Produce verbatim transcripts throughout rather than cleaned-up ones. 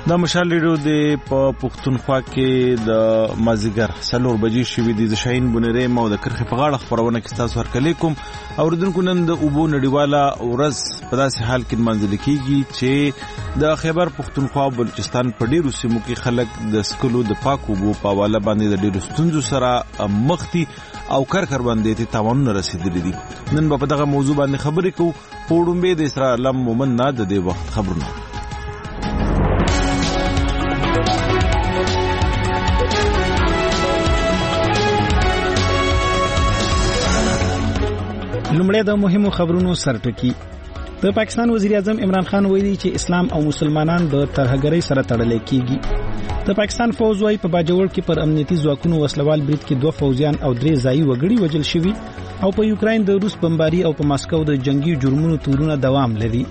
د مشال ریډیو د په پښتونخوا کې د مازیګر څلور بجې شوې دي. د شاهین بونری مو د کرخې په غاړه خبرونه کې تاسو هرکلی کوم. اوریدونکو نن د اوبو نړیواله ورځ په داسې حال کې منځل کېږي چې د خیبر پښتونخوا او بلوچستان په ډیرو سیمو کې خلک د سکلو د پاک اوبو په حواله باندې د ډیرو ستونزو سره مخ دي او کار کار باندې ته تاوانونه رسیدلي دي. نن په دغه موضوع باندې خبرې کوو. پوړمبه د اسرا علم مومن نه د دې وخت خبرونه. لومړی د مهمو خبرونو سرټکی. د پاکستان وزیر اعظم عمران خان ویلي چې اسلام او مسلمانان د ترهګرۍ سره تړل کېږي. د پاکستان فوج وايي په باجوړ کې پر امنیتي ځواکونو وسلوال برید کې دوه فوجیان او درې ځایي وګړي وژل شوي او په یوکرين د روس بمباري او په ماسکو د جنگي جرمونو تورونه دوام لري.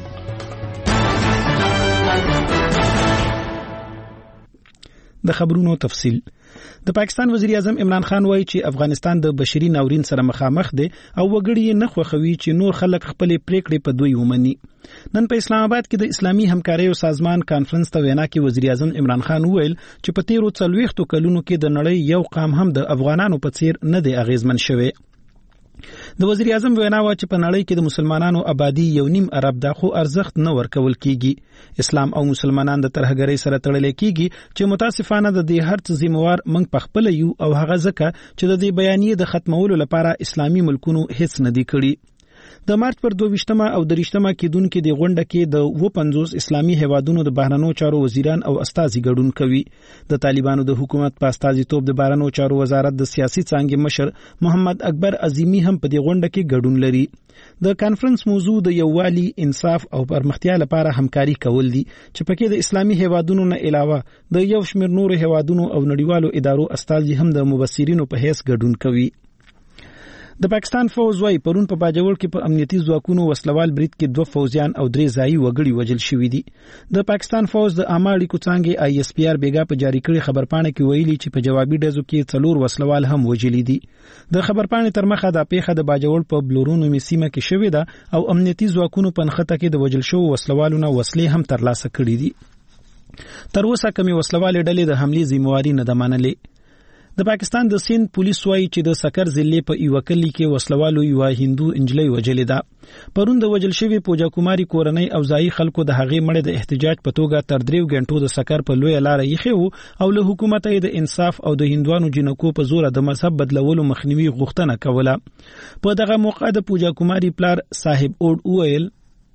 د خبرونو تفصیل. د پاکستان وزیر اعظم عمران خان وایي چې افغانستان د بشري ناورین سره مخامخ دی او وګړي یې نه خوښوي چې نور خلک خپل پریکړې په دوی ومني. نن په اسلام آباد کې د اسلامي همکارۍ سازمان کانفرنس ته وینا کې وزیر اعظم عمران خان وویل چې په تیرو څلوېښتو کلونو کې د نړۍ یو قام هم د افغانانو په څیر نه دی اغیزمن شوی. د وزیر اعظم وینا و چې په نړۍ کې د مسلمانانو آبادی یو نیم ارب دا خو ارزښت نه ورکول کیږي. اسلام او مسلمانان د ترهګرۍ سره تړل کیږي چې متاسفانه د دې هر څه ذمہوار موږ پخپل یو او هغه ځکه چې د دې بیانیه د ختمولو لپاره اسلامي ملکونو هیڅ نه دی کړی. د مارچ پر دوه او دریشتمه کېدونکو د غونډه کې د و پنځوس اسلامي هیوادونو د بهرنیو چارو وزیران او استازي ګډون کوي. د طالبانو د حکومت په استازیتوب د بهرنیو چارو وزارت د سیاسي څانګې مشر محمد اکبر عظیمی هم په دې غونډه کې ګډون لري. د کانفرنس موضوع د یووالي، انصاف او پرمختیا لپاره همکاري کول دي چې پکې د اسلامي هیوادونو نه علاوه د یو شمېر نور هیوادونو او نړیوالو ادارو استازي هم د مبصرینو په حیث ګډون کوي. د پاکستان فوج وايي پرون په باجوړ کې په امنیتي ځواکونو وسلوال برید کې دوه فوجیان او درې ځایي وګړي وژل شوي دي. د پاکستان فوج د عامه اړیکو څانګې آی ایس پی آر بیګا په جاری کړي خبرپاڼه کې ویلي چې په جوابي ډزو کې څلور وسلوال هم وژلي دي. د خبرپاڼې تر مخه د پیښه د باجوړ په بلورونو میسیمه کې شوې ده او امنیتي ځواکونو په نخته کې د وژل شوو وسلوالونو وسلې هم ترلاسه کړې دي. تر اوسه کومې وسلوالې ډلې د حملې ذمہواري نه ده منلې. د پاکستان د سند پولیس وايي چې د سکر ضلع په یو کلی کې وسلوالو یو هندو انجلۍ وژلې ده. پرون د وژل شوی پوجا کوماری کورنۍ او ځایي خلکو د هغې مړې د احتجاج په توګه تر دریو غنټو د سکر په لوی لار یې خو او له حکومت یې د انصاف او د هندوانو جنکو په زور د مذهب بدلولو مخنیوي غوښتنه کوله. په دغه موقع د پوجا کوماری پلار صاحب اوډ وویل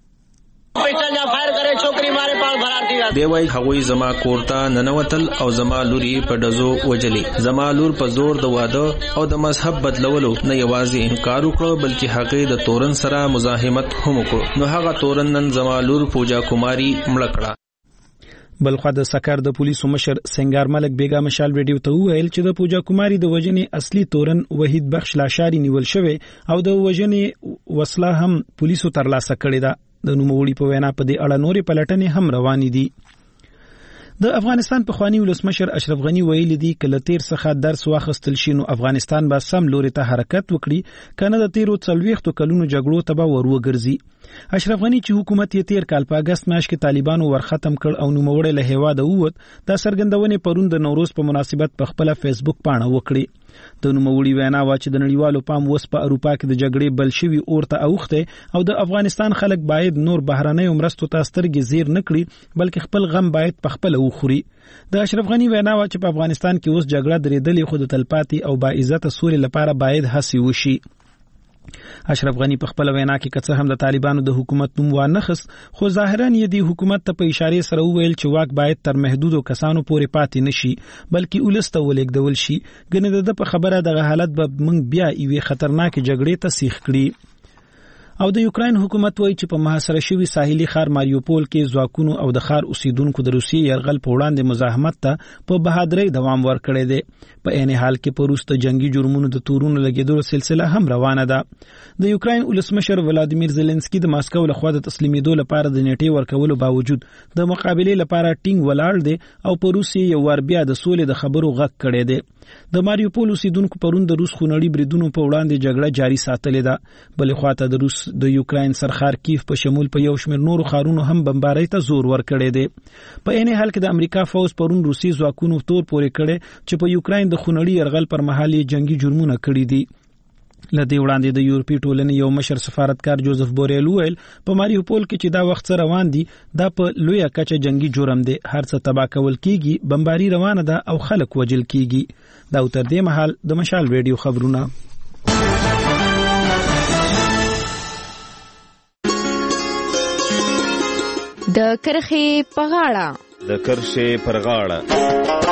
دی وای هغوی زما کورته ننوتل او زما لوري په دزو وجلې. زما لور په زور د واده او د مذهب بدلولو نه یوازې انکار وکړ بلکې هغه د تورن سره مزاحمت هم وکړ. نو هغه تورن نن زما لور پوجا کوماری مړ کړه. بلخوا د سکر د پولیسو مشر سنگار ملک بیگا مشال ویډیو ته ویل چې د پوجا کوماری د وژنې اصلي تورن وحید بخش لاشاری نیول شوی او د وژنې وسله هم پولیسو ترلاسه کړې ده. د نوموړي په وینا په دې اړه نورې پلټنې هم روانې دي. د افغانستان پخوانی ولسمشر اشرف غنی ویلي دي کله تیر څخه درس واخیستل شي نو افغانستان به سم لوري ته حرکت وکړي کنه د تیرو څلوېښتو کلونو جګړو ته به ور وګرځي. اشرف غنی چې حکومت یې تیر کال په اگست میاشت کې طالبانو ور ختم کړ او نوموړی له هیواده ووت دا څرګندونې پرون د نوروز په مناسبت په خپل فیسبوک پاڼه وکړي. د نوموړي وینا وا چې د نړیوالو پام وس په اروپا کې د جګړې بل شوي اورته اوخته او د افغانستان خلک باید نور بهرنۍ مرستو ته سترګې زیر نه کړي بلکې خپل غم باید په خپل وخوري. د اشرف غنی وینا وا چې په افغانستان کې اوس جګړه درېدلې خو د تلپاتې او با عزت سولې لپاره باید هڅې وشي. اشرف غنی په خپل وینا کې کڅه هم د طالبانو د حکومت نوم وانخس خو ظاهرا یې د حکومت ته په اشاره سره وویل چې واک باید تر محدودو کسانو پورې پاتې نشي بلکې ولسته ولېږدول شي. ګنې د په خبره دغه حالت به موږ بیا یوې خطرناک جګړې ته سیخ کړي. او د یوکرين حکومت وایي چې په محاصره شوی ساحلي ښار ماریوپول کې ځواکونو او د ښار اوسیدونکو د روسي یرغل په وړاندې مزاحمت ته په بهادرۍ دوام ورکړی دی. په عین حال کې په روس د جنگي جرمونو د تورونو لګیدلو سلسله هم روانه ده. د یوکرين ولسمشر ولادیمیر زيلنسکي د ماسکو لخوا د تسلیمېدو لپاره د نیټې ورکولو باوجود د مقابلې لپاره ټینګ ولاړ دی او په روسي یو ور بیا د سولې د خبرو غږ کړی دی. د ماریوپول اوسیدونکو پرون د روس خونړي بریدونو په وړاندې جګړه جاري ساتلې ده. بلې خواته د روس د یوکراین سرخار کیف په شمول په یو شمېر نورو ښارونو هم بمبارۍ ته زور ورکړی دی. په عین حال کې د امریکا فوز پرون روسي ځواکونو تور پورې کړی چې په یوکراین د خونړي یرغل پر مهال یې جنگي جرمونه کړي دي. لدې وړاندې د یورپی ټولنې یو مشر سفارتکار جوزف بوریل ویل په ماریوپول کې چې دا وخت سره روان دي دا په لویه کچه جنگي جرم دی، هر څه تباه کول کیږي، بمباري روانه ده او خلک وجل کیږي. دا تر دې مهال د مشال ریډیو خبرونه. د کرخې په غاړه د کرښې پر غاړه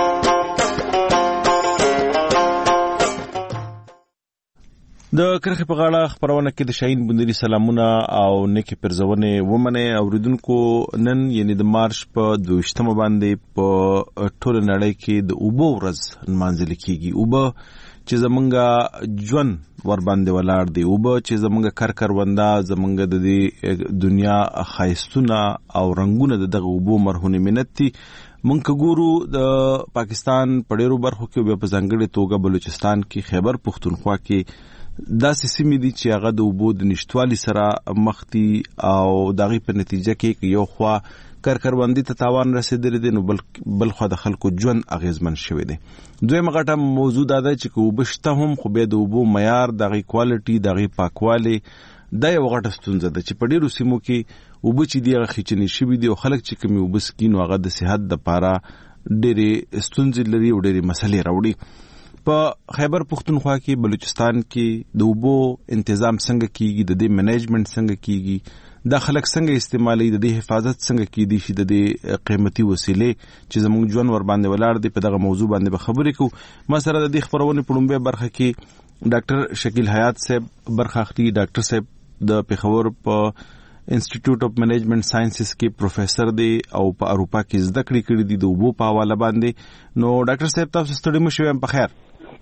د کرخې په غاړه خبرونه کې د شاهین بندري سلامونه او نیکی پرزونه ومنه اوریدونکو. نن یعنی د مارچ په دویشتمه باندې په ټول نړۍ کې د اوبو ورځ نمانځل کیږي. اوبه چې زمونږه ژوند ور باندې ولاړ دی، اوبه چې زمونږه کار کارونده، زمونږه د دې دنیا خایستونه او رنگونه د دغه اوبو مرهونه منت دي. مونږ ګورو د پاکستان په ډیرو برخو کې په ځانګړي توګه بلوچستان کې، خیبر پختونخوا کې داسې سیمې دي چې هغه د اوبو د نشټوالي سره مخ دي او دغه په نتیجه کې یو خوا کارکروندي ته تاوان رسیدلی دی، نو بل بل خو د خلکو ژوند اغیزمن شوی دی. دویمه غټه موضوع دا ده چې اوبه شته هم خو به د اوبو معیار، دغه کوالټي، دغه پاکوالی دا یو غټه ستونزه ده چې په ډیرو سیمو کې اوبه چې دی هغه خېچنې شوي دي او خلک چې کوم اوبه سکي نو هغه د صحت لپاره ډېرې ستونزې لري او ډېرې مسلې راوړي. په خیبر پختونخوا کې، بلوچستان کې د اوبو تنظیم څنګه کیږي، د دې منیجمنت څنګه کیږي، دا خلک څنګه استعمالي، د دې حفاظت څنګه کیدي شي، د دې قیمتي وسیلې چې زموږ ژوند ور باندې ولاړ دي، په دغه موضوع باندې به خبرې کوو. ما سره د دې خبرونه په لومبه برخه کې ډاکټر شکیل حیات صاحب برخه اخلي. ډاکټر صاحب د پیښور په انسټیټیوټ اف منیجمنت ساينسز کې پروفیسور دی او په اروپا کې زده کړې کړې دي د اوبو په حواله باندې. نو ډاکټر صاحب تاسو ستړي مو شوم په خیر.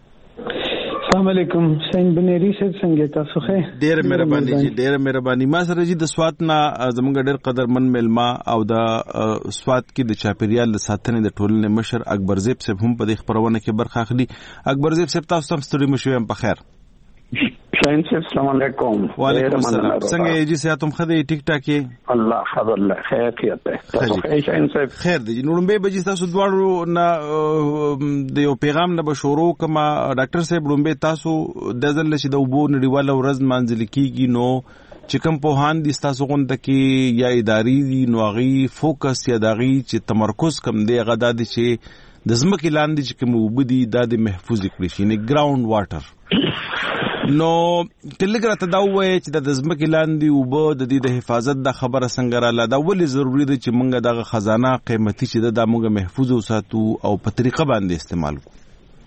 السلام علیکم سین بنيري صاحب، څنګه تاسو ښه؟ ډېر مهرباني جی، ډېر مهرباني. ما سره جی د سوات نه زمونږ ډېر قدرمن ملما او د سوات کې د چاپیریال ساتنې د ټولنې مشر اکبر زیب صاحب هم په دې خبرونه کې برخه اخلي. اکبر زیب صاحب تاسو هم ستړي مو شوم په خیر. شاهین صاحب السلام علیکم. وعلیکم السلام. څنګه یې جی؟ صحت هم خدای ټیک ټاک یې؟ الله خبر الله خیر کیته. تاسو ښه شاهین صاحب؟ خیر دی. نو لومبه بجې تاسو دواړو نه د یو پیغام نه بشورو کما ډاکټر صاحب لومبه تاسو د ځل چې د اوبو نړیواله ورځ منځل کیږي نو چې کوم په هان دي تاسو غونډه کې یا اداري دي نو غي فوکس یا دغه چې تمرکز کم دی غدا دي چې د زمکه لاندې چې کوم وبدي د محفوظ کړی شي، نه ګراوند واټر. نو کله ته دا وایي چې د زمکه لاندې وبو د دې د حفاظت د خبره څنګه رااله، دا ولې ضروری دی چې موږ دغه خزانه قیمتي چې د موږ محفوظ وساتو او په طریقه باندې استعمال کو.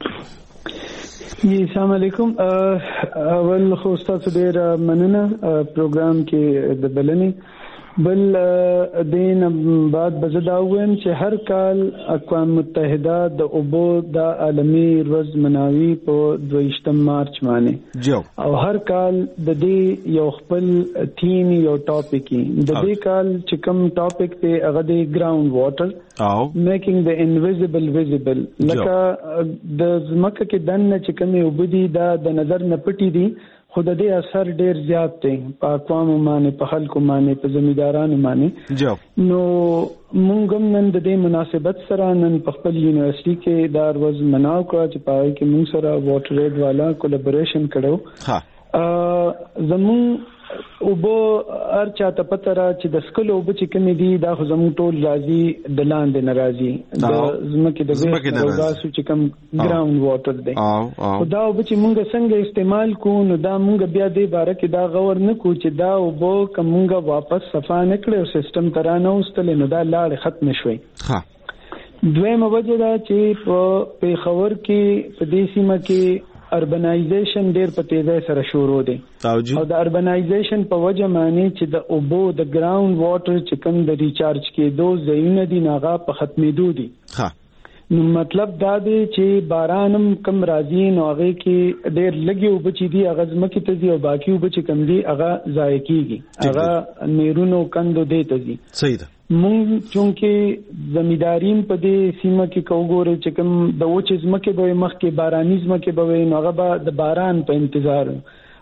السلام علیکم. اول خو تاسو ډیر مننه پروګرام کې د بلنې. بل دین بعد بزدا ویم چې هر کال اقوام متحده د اوبو د عالمي ورځ مناوي په دویشتم مارچ باندې او هر کال د دې یو خپل تیم یو ټاپک د دې کال چې کوم ټاپک ته هغه د ګراوند واټر او میکینګ د انویزیبل ویزیبل، لکه د زمکه کې دنه چې کومه وبدي دا د نظر نه پټي دي خو د دې اثر ډیر زیات دی په اقوام باندې، په خلکو باندې، په زمیندارانو باندې. نو مونږ هم نن د دې مناسبت سره نن په خپل یونیورسيټي کې دا ورځ مناو کړه چې پای کې مونږ سره واټر ایډ والا کولیبریشن کړو. ها زمون اوبو هر چاته پته را چې د سکلو اوبه چې کومې دي دا خو زموږ ټول راځي د لاندې نه راځي، د ځمکې د ویسټ او ګاسو چې کوم ګراوند واټر دی. خو دا اوبه چې موږ څنګه استعمال کوو نو دا موږ بیا دې باره کې دا غور نه کوو چې دا اوبه که موږ واپس صفا نه کړې او سیسټم ته را نه وستلې نو دا لاړې ختم شوي. دویمه وجه دا چې په پیښور کې په دې سیمه کې اربنایزیشن ډیر په تیزی سره شروع دی او د اربنایزیشن په وجه معنی چې د اوبو د ګراوند واټر چې کوم د ریچارج کېدو ځایونه دي ناغه په ختمېدو دي. نو مطلب دا دی چې بارانم کم راځي نو هغه کې ډیر لګي اوبه چې دي هغه ځمکې ته دي او باقي اوبه چې کم دي هغه ضایع کیږي، هغه میرونو کندو دی ته دي. صحیح ده. مونږ چونکه زمیدارین په دې سیمه کې کوګورې چې کوم د وچ ځمکې به مخ کې باراني ځمکې به نو هغه به د باران په انتظار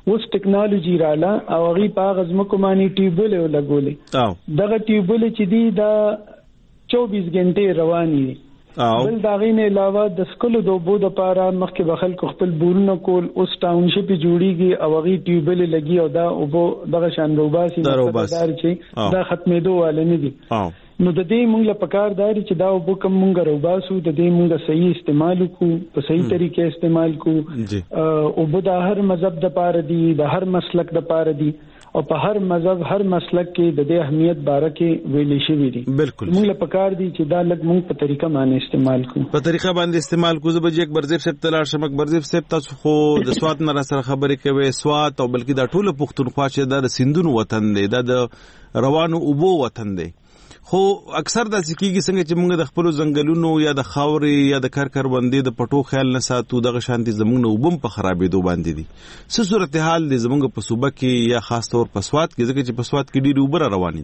اوس ټیکنالوژي رااله او غي په غزمکو باندې ټیوبل لګولې دغه ټیوبل چې دی دا چوبیس غنټه رواني دي بل دا غینه علاوه د سکولو د وبو د پاره مخکې بخل کو خپل بورونه کول اوس ټاونشپ جوړیږي او غي ټیوبل لګي او دا وبو دغه شان روباسي مقدار چې دا ختمېدو والے نه دي نو د دې موږ له پکار داري چې دا وبو کوم موږ روباسو د دې موږ صحیح استعمال کو په صحیح طریقې استعمال کو او وبو د هر مذهب د پاره دي د هر مسلک د پاره دي او په هر مذهب هر مسلک کې د دې اهمیت باره کې ویل شوی دي بالکل موږ له پکار دي چې دا لږ موږ په طریقه باندې استعمال کوو په طریقه باندې استعمال کوو زبر یک برزیف سپ تلار شمک برزیف سپ تاسو خو د سواد نه سره خبرې کوي سواد او بلکې دا ټول پښتونخوا چې د سندونو وطن دی دا د روانو اوبو وطن دی خو اکثر د سکیږي څنګه چې موږ د خپل ځنګلونو یا د خاورې یا د کارکر باندې د پټو خیال نه ساتو دغه شانتي زموږ وبم په خرابېدو باندې دي څه صورتحال دي زموږ په صوبه کې یا خاص طور په سواد کې ځکه چې په سواد کې ډېری اوبه روانې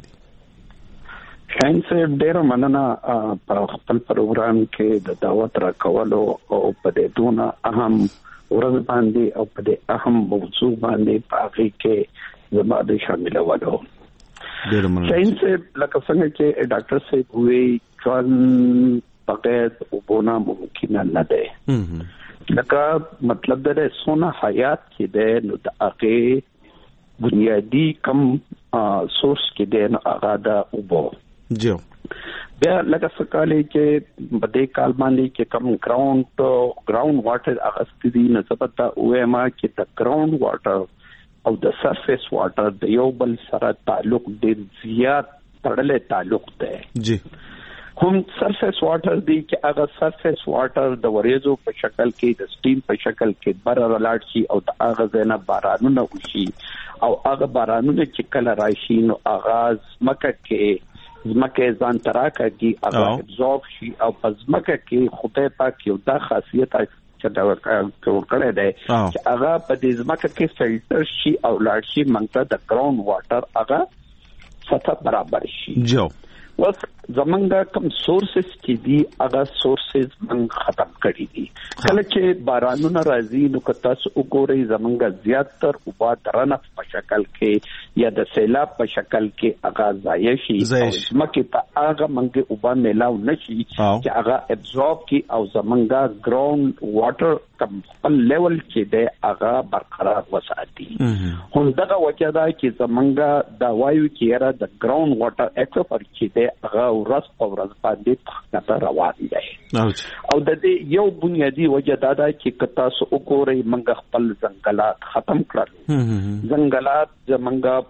دي خان صاحب ډېر مننه په خپل پروګرام کې د دعوت راکولو او په دې دونه اهم ورځ باندې او په دې اهم موضوع باندې په هغه کې زموږ د شاملولو ساينس لکه څنګه چې ډاکټر صاحب وی ځان بغیر وبونه ممکن نه ده لکه مطلب ده سونه حیات کې ده نو د هغه بنیادی کم سورس کې ده نو هغه د وبو جو بیا لکه څنګه چې بده کال باندې کې کم ګراوند ګراوند واټر هغه ستدي نه څه وې ما چې د ګراوند واټر او د سرفیس واټر د یو بل سره تعلق ډیر زیات تړلې تعلق دی جی هم سرفیس واټر دی چې هغه سرفیس واټر د وریځو په شکل کې د سټیم په شکل کې بر ولاړ شي او د هغه ځنه بارانونه وشي او هغه بارانونه چې کله راشي نو آغاز مکه کې زمکه ځان تراکږي هغه ابزورب شي او پزمکه کې خدای پاک یو دا خاصیت چې دا ورکړی دی چې هغه په دې ځمکه کې فلټر شي او لاړ شي موږ ته د ګراوند واټر هغه سطح برابر شي جو وس زمونږ کوم سورسز چې دي هغه سورسز موږ ختم کړي دي کله چې بارانونه راځي نو که تاسو وګورئ زمونږ زیاتره اوبه د رنف په شکل کې یا د سیلاب په شکل کې هغه ضایع شي او مکه ته هغه موږ اوبه ملاو نشي چې هغه ابزورب کی او زمونږ ګراوند واټر کم خپل لیول چې دی هغه برقرار وساتي هم دغه وجه ده چې زمونږ د وایو کې را د ګراوند واټر اکویفر چې دی هغه ورځ په ورځ باندې ښکته روان دی او د دې یو بنیادی وجه دا ده چې تاسو وګورئ موږ خپل ځنګلات ختم کړل ځنګلات زمونږ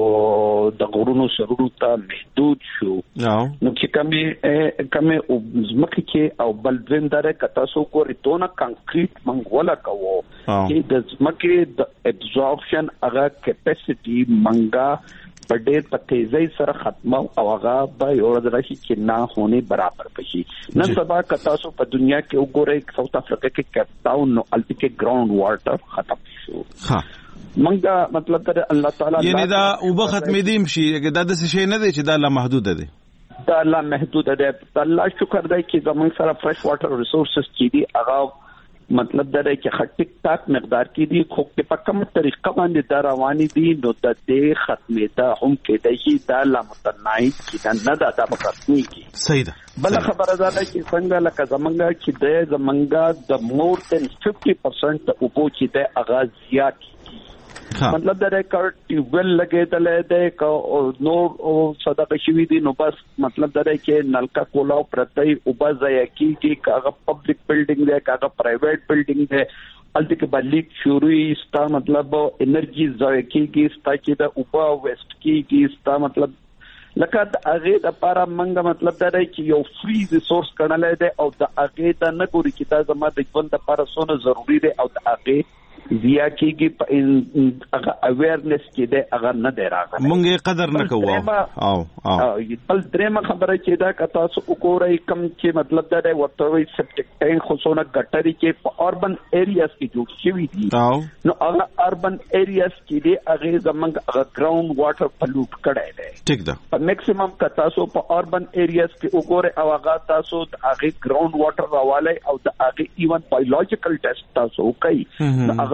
په د غرونو سرونو ته محدود شو نو چې کمې کمې زمکه کې او بل ویندره که تاسو وګورئ دونه کانکریټ موږ ولا کوو چې د زمکه د ابزورپشن هغه کیپاسټي موږ په ډېر په تیزی سره ختمه او هغه به یو ورځ راشي چې نه هونه برابر پشي نن سبا که تاسو په دنیا کې وګورئ ساوث افریقا کې کیپ ټاون نو الته کې ګراوند واټر ختم شو ها منګه مطلب ته الله تعالی یعنی دا وب ختمېدیم شي دا د څه شي نه دی چې دا لا محدود دی دا لا محدود دی الله شکر دی چې زموږ سره فرش واټر ریسورسز چې دی هغه مطلب دا دی چې خټک تاک مقدار کې دي خو په کومه طریقه باندې دا رواني دي نو د دې ختمېدا هم کې د شي دا لا متناهي چې نه دا د ختمي کې صحیح ده بل خبره ده چې څنګه لکه زمونږ چې د زمونږ د مور دن fifty percent او په چې د اغاز زیات مطلب دا دی چې ټیوبل لګېدل دی که نور او صدقه شوی دي نو بس مطلب دا دی چې نلکا کولا پرتای او بځای کېږي که هغه پبلک بلډینګ دی که هغه پرایویټ بلډینګ دی الته کې بلیک شروعي ستا مطلب انرژي ضایع کېږي ستا چې د اوبه ویسټ کېږي ستا مطلب لکه د هغې دپاره موږ مطلب دا دی چې یو فری ریسورس ګڼلی دی او د هغې ته نه ګوري چې دا زما د ژوند دپاره څونه ضروري دی او د هغې زیا کېږي په هغه اویرنس کې دی هغه نه دی راغلی مونږ یې قدر نه کوو او او بل درېیمه خبره چې دا که تاسو وګورئ کوم چې مطلب دا دی ورته وایي سپټک ټینک خو څونه ګټرې چې په اربن ایریاز کې جوړ شوي دي نو هغه اربن ایریاز کې دی هغې زموږ هغه ګراوند واټر پلوټ کړی دی ټیک ده په میکسیمم که تاسو په اربن ایریاز کې وګورئ او هغه تاسو د هغې ګراوند واټر راوالی او د هغې ایون بایولوجیکل ټیسټ تاسو وکړئ نو هغه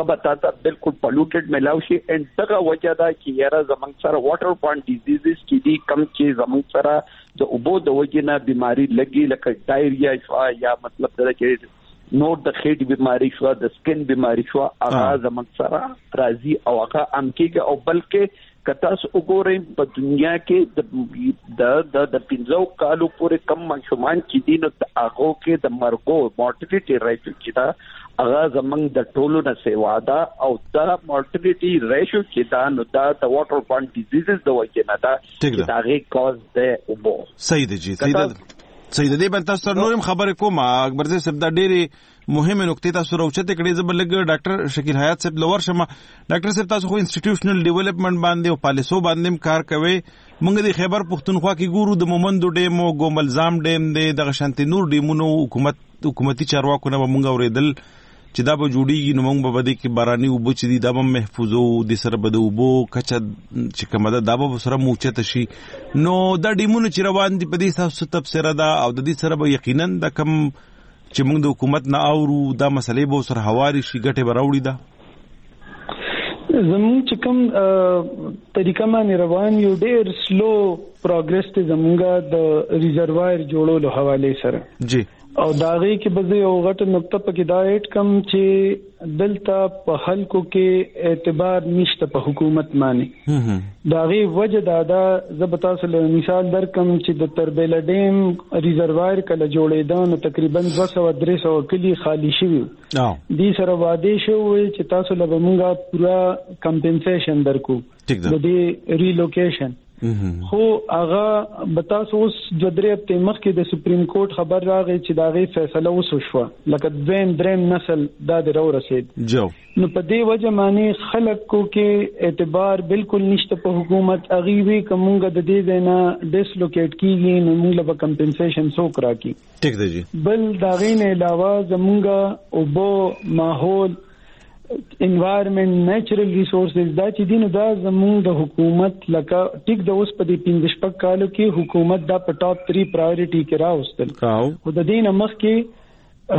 به تاسو بالکل پلوټډ ملاو شي ان دغه وجه دا چې یاره زمنګ سره واټر بورن ډیزیزز کې دي کم چې زمنګ سره د اوبو د وجې نه بیماری لګي لکه ډایریا شو یا مطلب دا چې نور د خېټ بیماری شو د سکن بیماری شو هغه زمنګ سره راځي او هغه ام کېږي او بلکې کتاس وګورئ په دنیا کې د د د پنځو کالو پورې کم ماشومان چې دي نو هغه کې د مرګو مورټیلیټي ریټ چې دا هغه زمنګ د ټولو نه سیوا ده او دا مورټیلیټي ریشو چې دا نو دا د واټر بورن ډیزیزز د وجې نه ده چې دا غي کاز ده او بو صحیح دی جی صحیح دی صحیح دی بل تاسو نورم خبرې کوم اکبر زه سبدا ډېری مهمه نقطې تاسو راوچته کړې زبر لګ ډاکټر شکیل حیات صاحب لور شمه ډاکټر صاحب تاسو خو انسټیټیوشنل ډیولپمنٹ باندې او پالیسو باندې کار کوي موږ د خیبر پښتونخوا کې ګورو د مومندو ډیم او ګوملزام ډیم د شانتي نور ډیمونو حکومت حکومتي چارواکو نه موږ اوریدل چې دا به جوړیږي نو موږ به بده کې باراني وبو چې دا به محفوظو د سره بده وبو کچا چې کومه دا به سره موچته شي نو دا ډیمونو چې روان دي په دې تاسو تفسیر دا او د دې سره به یقینا د کم چې موږ د حکومت نه اورو دا مسلې به سره حواري شي ګټه براوړي دا زموږ چې کوم طریقه باندې روان یو ډېر سلو پروګرس ته زموږه د ریزروایر جوړولو حواله سره جی او داغه کې به یو غټ نقطه پکې دا ایټ کم چې دلته په خلکو کې اعتبار نشته په حکومت باندې داغه وجه دا دا زبتا سره مثال درکم چې د تربیل ډیم ریزروایر کله جوړېدل نو تقریبا دوه سوه درې سوه کلی خالی شوی دي سره واده شوی چې تاسو له موږ پورا کمپنسیشن درکو د دې ریلوکیشن خو هغه بتا اوس د درې هفته مخکې د سپریم کورټ خبر راغی چې دا غي فیصله وسو شو لکه دویم دریم نسل دا د رو رسید جو نو په دې وجه معنی خلکو کې اعتبار بالکل نشته په حکومت اغيوي کومګه د دې نه ډیسلوکیټ کیږي نو موږ له کمپنسیشن سو کرا کی ٹھیک دی جی بل دا غي نه علاوه زمونږه او بو ماحول environment natural resources دا چې دین دا زموږ د حکومت لکه ټیک د اوس په دې پنځه شپږ کالو کې حکومت دا په ټاپ تھری پرایورټي کې راوستل او د دې نمخ کې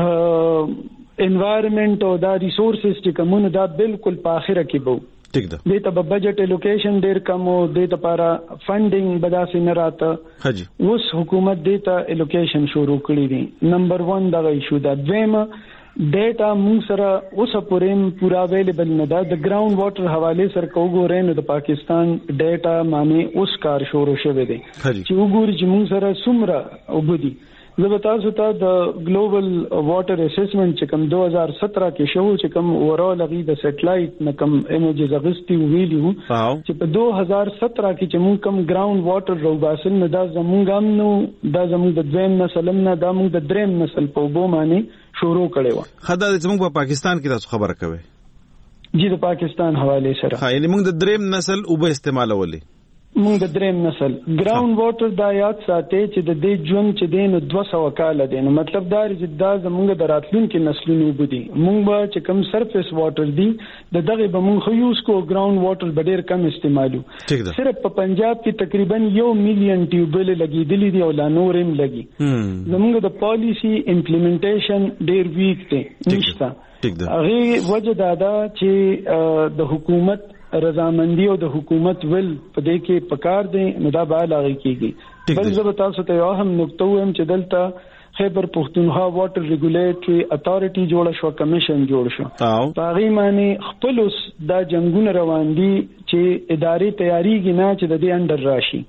environment او دا resources چې کومه دا بالکل په اخره کې بو ټیک ده دې ته بجټ الوکیشن ډیر کم او دې ته لپاره فندینګ بداسې نه راته حاجی اوس حکومت دې ته الوکیشن شروع کړی دي نمبر ون دا ایشو دا دویمه ډیټا موږ سره اوس پورې پورا اویلیبل نه ده د ګراوند واټر حواله سره کوګورې نو د پاکستان ډیټا معنی اوس کار شروع شوه دی چې وګورئ چې موږ سره څومره وبدي زه به تاسو ته د ګلوبل واټر اسسمنت چې کوم دوه هزار ستر کې شو چې کوم اورال غي د سټلایټ نه کوم ایمیجز اغستی ویلیو چې په دوه هزار ستر کې چې موږ کوم ګراوند واټر روباسل نه دا زمونږ هم نو دا زمونږ د دویم نسل نه دا موږ د دریم نسل په وبو معنی شروع کړي و خدای دې موږ په پاکستان کې تاسو خبره کوي جی د پاکستان حواله سره ها یعنی موږ د دریم نسل او به استعمالولې موږ د دریم نسل ګراوند واټر دا یاد ساتي چې د دې ژوند چې دین دوه سوه کال دی نو مطلب دا چې دا زموږ د راتلونکو نسلونو بودي موږ به چې کوم سرفیس واټر دی د دغه به موږ خو یوز کو ګراوند واټر به ډیر کم استعمالو صرف په پنجاب کې تقریبا یو میلیون ټیوبل لګیدلې دي او لا نورم لګي زموږ د پالیسی امپلیمنټیشن ډیر ویک دی نشته هغه وجه دا ده چې د حکومت رضامندی او د حکومت ول په دې کې پکار دي نو دا به لاغي کیږي بل زه تاسو ته یو هم نقطه وایم چې دلته خیبر پښتونخوا واټر ریګولیټری اتھارټي جوړ شو کمیشن جوړ شو په هغه معنی خپل دا جنگونه روان دي چې ادارې تیاریږي نه چې د دې اندر راشي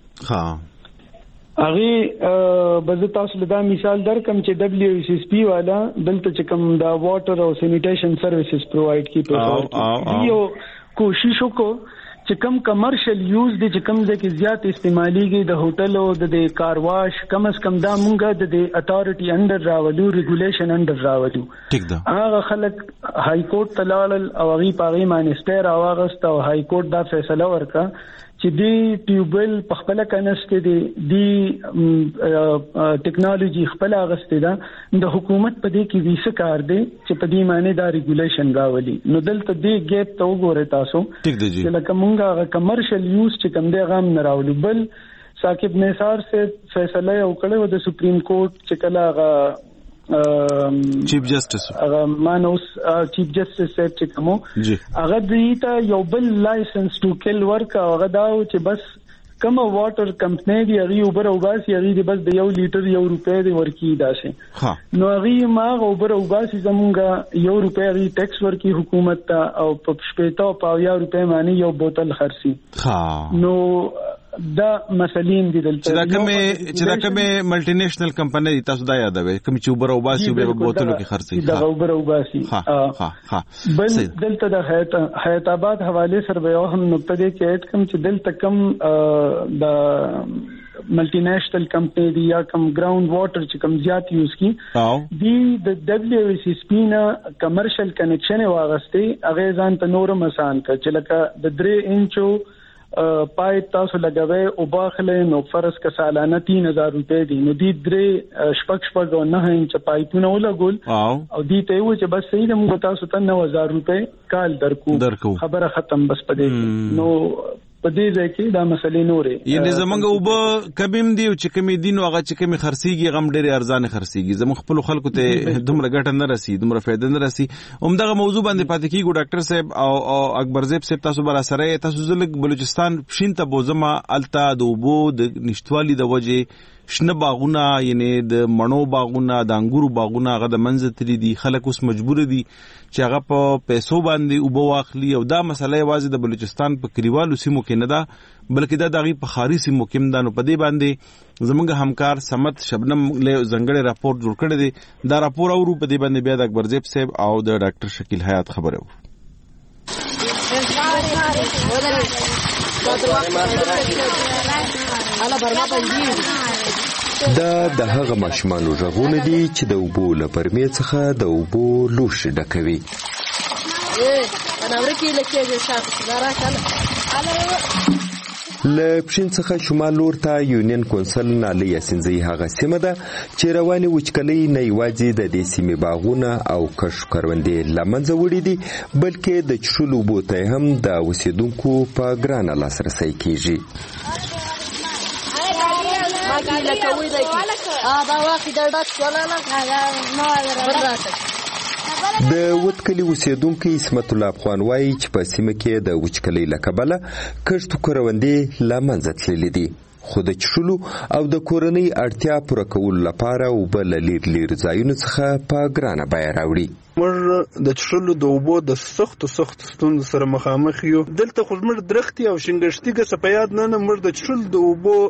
ها هغه به تاسو له دا مثال درکم چې دبليو اس اس پی والا دلته چې کوم دا واټر او سینیټیشن سرویسز پرووایډ کیږي یو کوشش وکړو چې کم کمرشل یوز دي چې کم ځکه زیات استعماليږي د هوټل او د کار واش کم از کم دا مونږه د اتھارټي انډر راولو ریګولیشن انډر راولو ټیک ده هغه خلک های کورټ تلال او غي پاغي مانستر او هغه او های کورټ دا فیصله ورکا چې دی ټیوبل په خپل کنسته دی دی ټیکنالوژي خپل اغسته ده د حکومت په دې کې ویسه کار دی چې په دې معنی دا ریګولیشن راولي نو دلته دې ګیپ ته وګورئ تاسو چې لکه مونږه کمرشل یوز چې کوم دی غام نه راولو بل ثاقب نثار سے فیصله وکړو د سپریم کورټ چې کله هغه چیف جسټس هغه مانوس چیف جسټس صاحب چې کوم هغه دې ته یو بل لایسنس ټو کل ورک هغه دا چې بس کوم واټر کمپنی دی هغه اوبر او باسي هغه دی بس د یو لیټر یو روپۍ دی ورکی داسې نو هغه ما اوبر او باسي زمونږه یو روپۍ هغه ټیکس ورکی حکومت ته او په شپېته او په یو روپۍ معنی یو بوتل خرسي نو دا مسلین دي دلته چې دا کومه چې دا کومه ملټي نېشنل کمپنی دي تاسو دا یادوي کوم چې اوبر او باسي به بوتلو کې خرسي دا اوبر او باسي ها ها بل دلته د حیات آباد حواله سره به هم نقطه دې کې اټ کم چې دلته کم د ملټي نېشنل کمپنی دی یا کم ګراوند واټر چې کم زیات یوز کی دی د دبليو ای سی سپی نه کمرشل کنیکشن واغسته اغه ځان ته نور مسان ک چې لکه د درې انچو پای تاسو لګوي او باخله نو فرض کا سالانه تین هزار روپے دي نو دي درې شپږ شپږ او نه انچ پایپونه ولګول او دي ته و چې بس صحیح د موږ تاسو ته نو هزار روپے کال درکو خبره ختم بس پدې نو په دې ځای کې دا مسلې نورې یعنی زمونږ وب کبیم دی چې کمی دین او هغه چې کمی خرسيږي غم ډېر ارزانه خرسيږي زموږ خپل خلکو ته دومره ګټه نه رسي دومره فائدہ نه رسي همدغه موضوع باندې پاتې کیږي ډاکټر صاحب او اکبر زیب صاحب تاسو بر سره تاسو زلک بلوچستان پښین ته بوزما التا د وبو د نشټوالي د وجه شنه باغونه یعنی د مڼو باغونه د انګورو باغونه هغه د منځتري دي خلک اوس مجبور دي چې هغه په پیسو باندې وبو واخلي او دا مسله یوازې د بلوچستان په کلیوالو سیمو کې نه ده بلکې دا دغه په خاري سیمو کې هم ده نو په دې باندې زمونږ همکار سمت شبنم له زنګړې راپور جوړ کړی دی دا راپور اورو په دې باندې بیا د اکبر زیب صاحب او د ډاکټر شکیل حیات خبره وو دا د هغه ماشومانو غږونه دي چې د اوبو له پرمې څخه د اوبو لوښي ډکوي له پښین څخه شمال لور ته یونین کونسل نالي یاسینزی هغه سیمه ده چې رواني وچکلۍ نه یوازې د دې سیمې باغونه او کښت کروندې له منځه وړي دي بلکې د څښلو اوبو ته هم د اوسېدونکو په ګرانه لاسرسی کیږي د وټکلي اوسېدونکو اسمت الله افغان وایي چې په سیمه کې د وچکلۍ له کبله کښت کروندې له منځه تللي دي خو د څښلو او د کورنۍ اړتیا پوره کولو لپاره اوبه له لیر لیر ځایونو څخه په ګرانه بیه راوړي موږ د څښلو د اوبو د سختو سختو ستونزو سره مخامخ یو دلته خو موږ درختي او شنګشتي ګه سپیاد نه موږ د څښلو د اوبو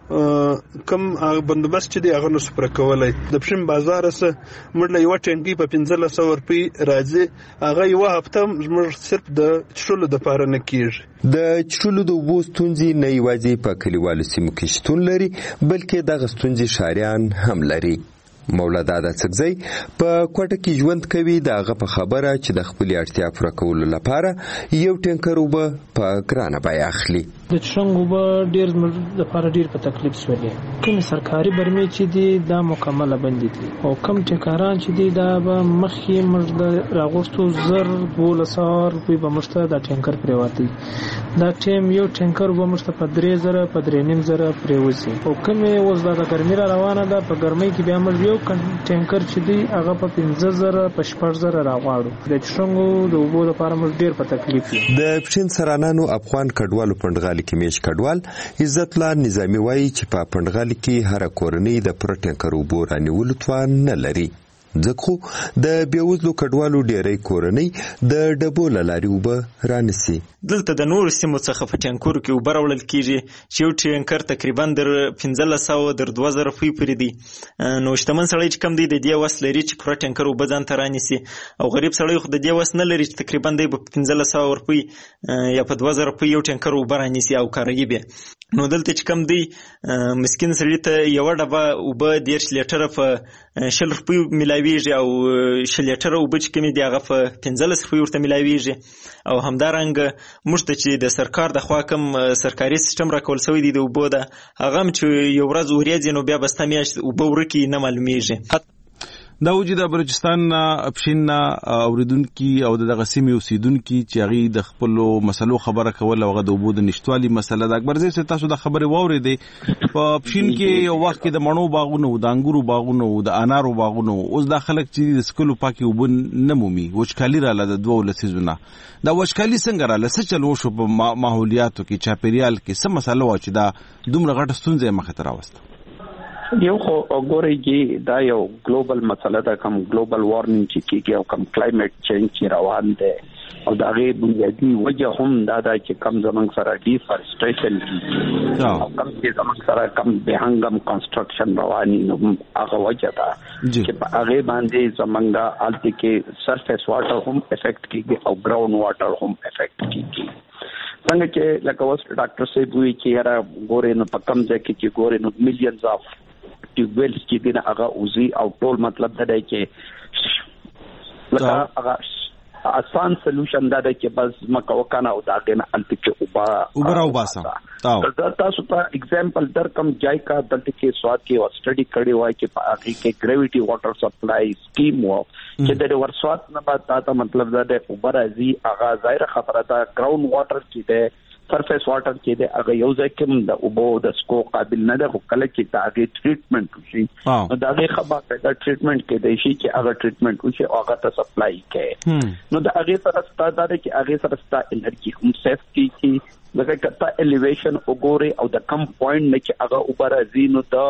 کم بندوبست چې دی هغه نو سپر کولای د پښین بازار سره موږ له یو ټینګي په پنځه سوه روپۍ راځي هغه یو هفته موږ صرف د څښلو د پاره نه کیږي د څښلو د اوبو ستونزې نه یوازې په کلیوالو سیمو کې شتون لري بلکې دغه ستونزې ښاریان هم لري مولا دادا څګزی په کوټه کې ژوند کوي دغه په خبره چې د خپل اړتیا پوره کولو لپاره یو ټینکر اوبه په ګرانه بیه اخلي د څنګه اوبه ډیر د لپاره ډیر په تکلیف شولې کوم سرکاري برمې چې دي دا مکمله بندي دي او کم ټکاران چې دي دا به مخکې موږ د راغوستو زر ولسار په بمشته د ټینکر پریواتي دا ټیم یو ټینکر به موږ په درې زره په درې نیم زره پریوځي او کوم اوس د ګرمۍ روانه ده په ګرمۍ کې بیا موږ ټینکر چې دی هغه په پنځه زره په شپږ زره راغواړو د څنګه د اوبو لپاره موږ ډیر په تکلیف یو د پښین سرانانو افغان کډوالو پندغالي کې میش کډوال عزت الله نظامی وایي چې په پندغالي کې هر کورنۍ د پر ټینکر اوبو رانیولو توان نه لري ځکه د بیوزلو کډوالو ډیرې کورنۍ د ډبو لاري وبه رانسي دلته د نور سیمو څخه په ټینکورو کې وبر وړل کیږي چې یو ټینکر تقریبا در پنځه سوه در دوه زره روپۍ پورې دی نو شتمن سړی چې کم دی د دې وس لري چې پوره ټینکر وبه ځان ته رانیسي او غریب سړی خو د دې وس نه لري چې تقریبا دی په پنځه سوه روپۍ یا په دوه زره روپۍ یو ټینکر وبه رانیسي او کاروي به نو دلته چې کم دی مسکین سړی ته یو ډبه وبه دېرش لیټره په شل روپۍ ملاویږي او شل لیټره اوبه چې کمې دي هغه په پنځلس روپۍ ورته ملاویږي او همدارنګه موږ ته چې د سرکار د خوا کوم سرکاري سیستم راکول شوی دی د اوبو ده هغه هم چې یو ورځ وریځي نو بیا به ستا میاشت اوبه ورکي نه معلومیږي دا وجود د بلوچستان اپشن اوریدونکو او د غسیمي اوسیدونکو چې هغه د خپل مسلو خبره کول او د وبود نشټوالي مسله د اکبر زیات تاسو د خبره واورېدې په اپشن کې یو وخت کې د مڼو باغونو د انګورو باغونو د انارو باغونو اوس د خلک چې د سکلو پاکي وبن نمومي وچکالي را ل د دوه لسیزونه دا وچکالي څنګه را ل څه چلو شو په ماحولیاتو کې چاپیریال کې څه مسله و چې دا دومره غټه ستونزه مخ ته راوسته یو خو ګورېږي دا یو ګلوبل مسله ده کوم ګلوبل وارمینګ چې کیږي او کوم کلایمټ چینج چې روان دی او دا غي بنیادی وجه هم دا ده چې کم زمنګ سره ډیفارسټریشن او کم چې زمنګ سره کم به هنګم کنسټرکشن رواني نو هغه وجه ده چې په هغه باندې زمنګ الته کې سرفیس واټر هم افیکټ کیږي او ګراوند واټر هم افیکټ کیږي څنګه چې لکه اوس ډاکټر صاحب وی چې را ګورې نو په کم ځای کې چې ګورې نو میلیونز اف ټیوبویلز چې دینه هغه اوزي او ټول مطلب دا دی چې لکه هغه آسان سولوشن دا دی چې بس مکه وکانه او دا کنه الته کې اوبا اوبرا وباسه تاسو تاسو ته اگزامپل در کم جای کا دلته کې سواد کې او سټڈی کړي وای چې په هغه کې ګریویټي واټر سپلای سکیم وو چې د ورسوات نه بعد دا مطلب دا دی اوبرا زی هغه ظاهر خبره دا ګراوند واټر کې دی سرفیس واټر کې د هغه یو ځای کې د اوبو د سکو قابل نه ده خو کله چې دا هغه ټریټمنټ وشي نو دا هغه خبره دا ټریټمنټ کې دی چې هغه ټریټمنټ وشي او هغه ته سپلای کوي نو دا هغه سره ستاسو دا چې هغه سره ستاسو انرژي هم سیفټي کې لکه کته الیویشن وګوري او د کم پوینټ نه چې هغه اوپر ازینو د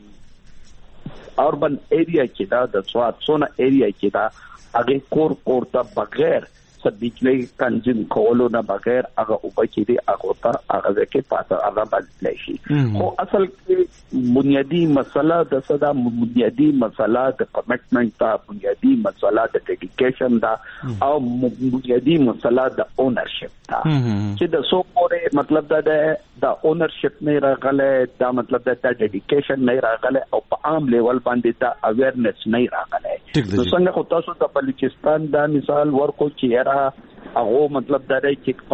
اربن ایریا کې دا د سواد سونه ایریا کې دا هغه کور کور ته بغیر د بجلی کنزم کولو نه بغیر هغه اوبه چې دی هغه ته هغه کې پاتې هغه بدل شي خو اصل کې بنیادی مسله د صدا بنیادی مسله د کمټمنټ دا بنیادی مسله د ډیډیکیشن دا او بنیادی مسله د اونرشپ دا چې د سو پورې مطلب دا د اونرشپ نه راغله دا مطلب دا د ډیډیکیشن نه راغله او په عام لیول باندې دا اویرنس نه راغله نو څنګه خو تاسو د بلوچستان دا مثال ورکو چې هغه مطلب دا دی چې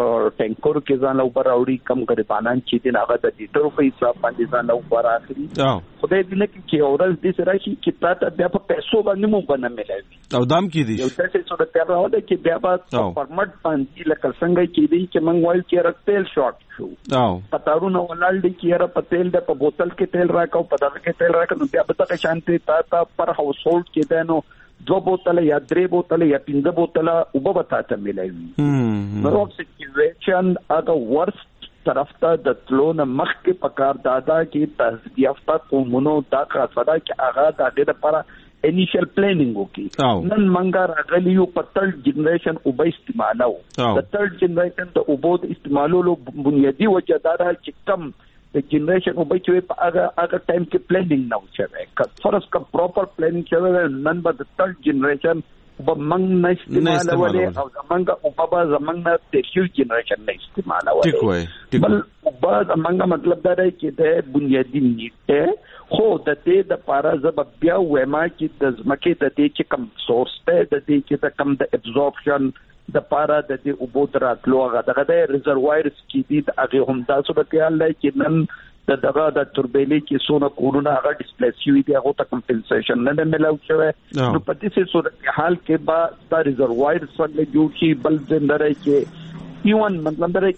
ټینکر کې ځان او پر اوري کم غریبانان چې دین هغه د لیټر په حساب باندې ځان او پر اخري خدای دې نه چې اورل دې سره شي چې تاسو بیا په پیسو باندې مو باندې ملایي او دام کې دي یو څه څه ته راو ده چې بیا په پرمټ باندې لکه څنګه چې دي چې موږ وایو چې رتل شارټ شو او پتارونه ولال دي چې را په تیل د په بوتل کې تیل راکاو په دغه کې تیل راکاو بیا به تاسو شانتي تاسو پر هاوس هولډ کې ده نو دو بوتله یا درې بوتله یا پنځه بوتله اوبه به تاسو ملایي نو سچویشن هغه ورست طرف ته د تلون مخ کې پکار دادا کې تهذیب یافته قومونو دا خاصه چې هغه د دې لپاره انیشل پلانینګ وکي نن منګا راغلیو په تل جنریشن اوبه استعمالو د تل جنریشن د اوبو استعمالولو بنیادی وجه دا چې کم د جنریشن او بچوي په هغه هغه ټایم کې پلانینګ نه وشوي که فرض کا پراپر پلانینګ شوی نن به د تل جنریشن په منګ نه استعمالولې او زمنګ او بابا زمنګ نه تیشو جنریشن نه استعمالولې ټیک وای بل په زمنګ مطلب دا دی چې د بنیادی نیټه خو د دې د پاره زب بیا وېما چې د زمکه د دې چې کم سورس ته د دې چې د کم د ابزورپشن د پاره د دې اوبو دراتلو هغه دغه د ریزروایرز کې دي هغه هم تاسو به خیال لای چې نن د دغه د توربېلې کې سونه کورونه هغه ډیسپلیس شوی دی هغه ته کمپنسیشن نه ملو شوی نو په دې صورت حال کې با د ریزروایرز څخه جوړ شي بل زندره کې ایون مطلب دا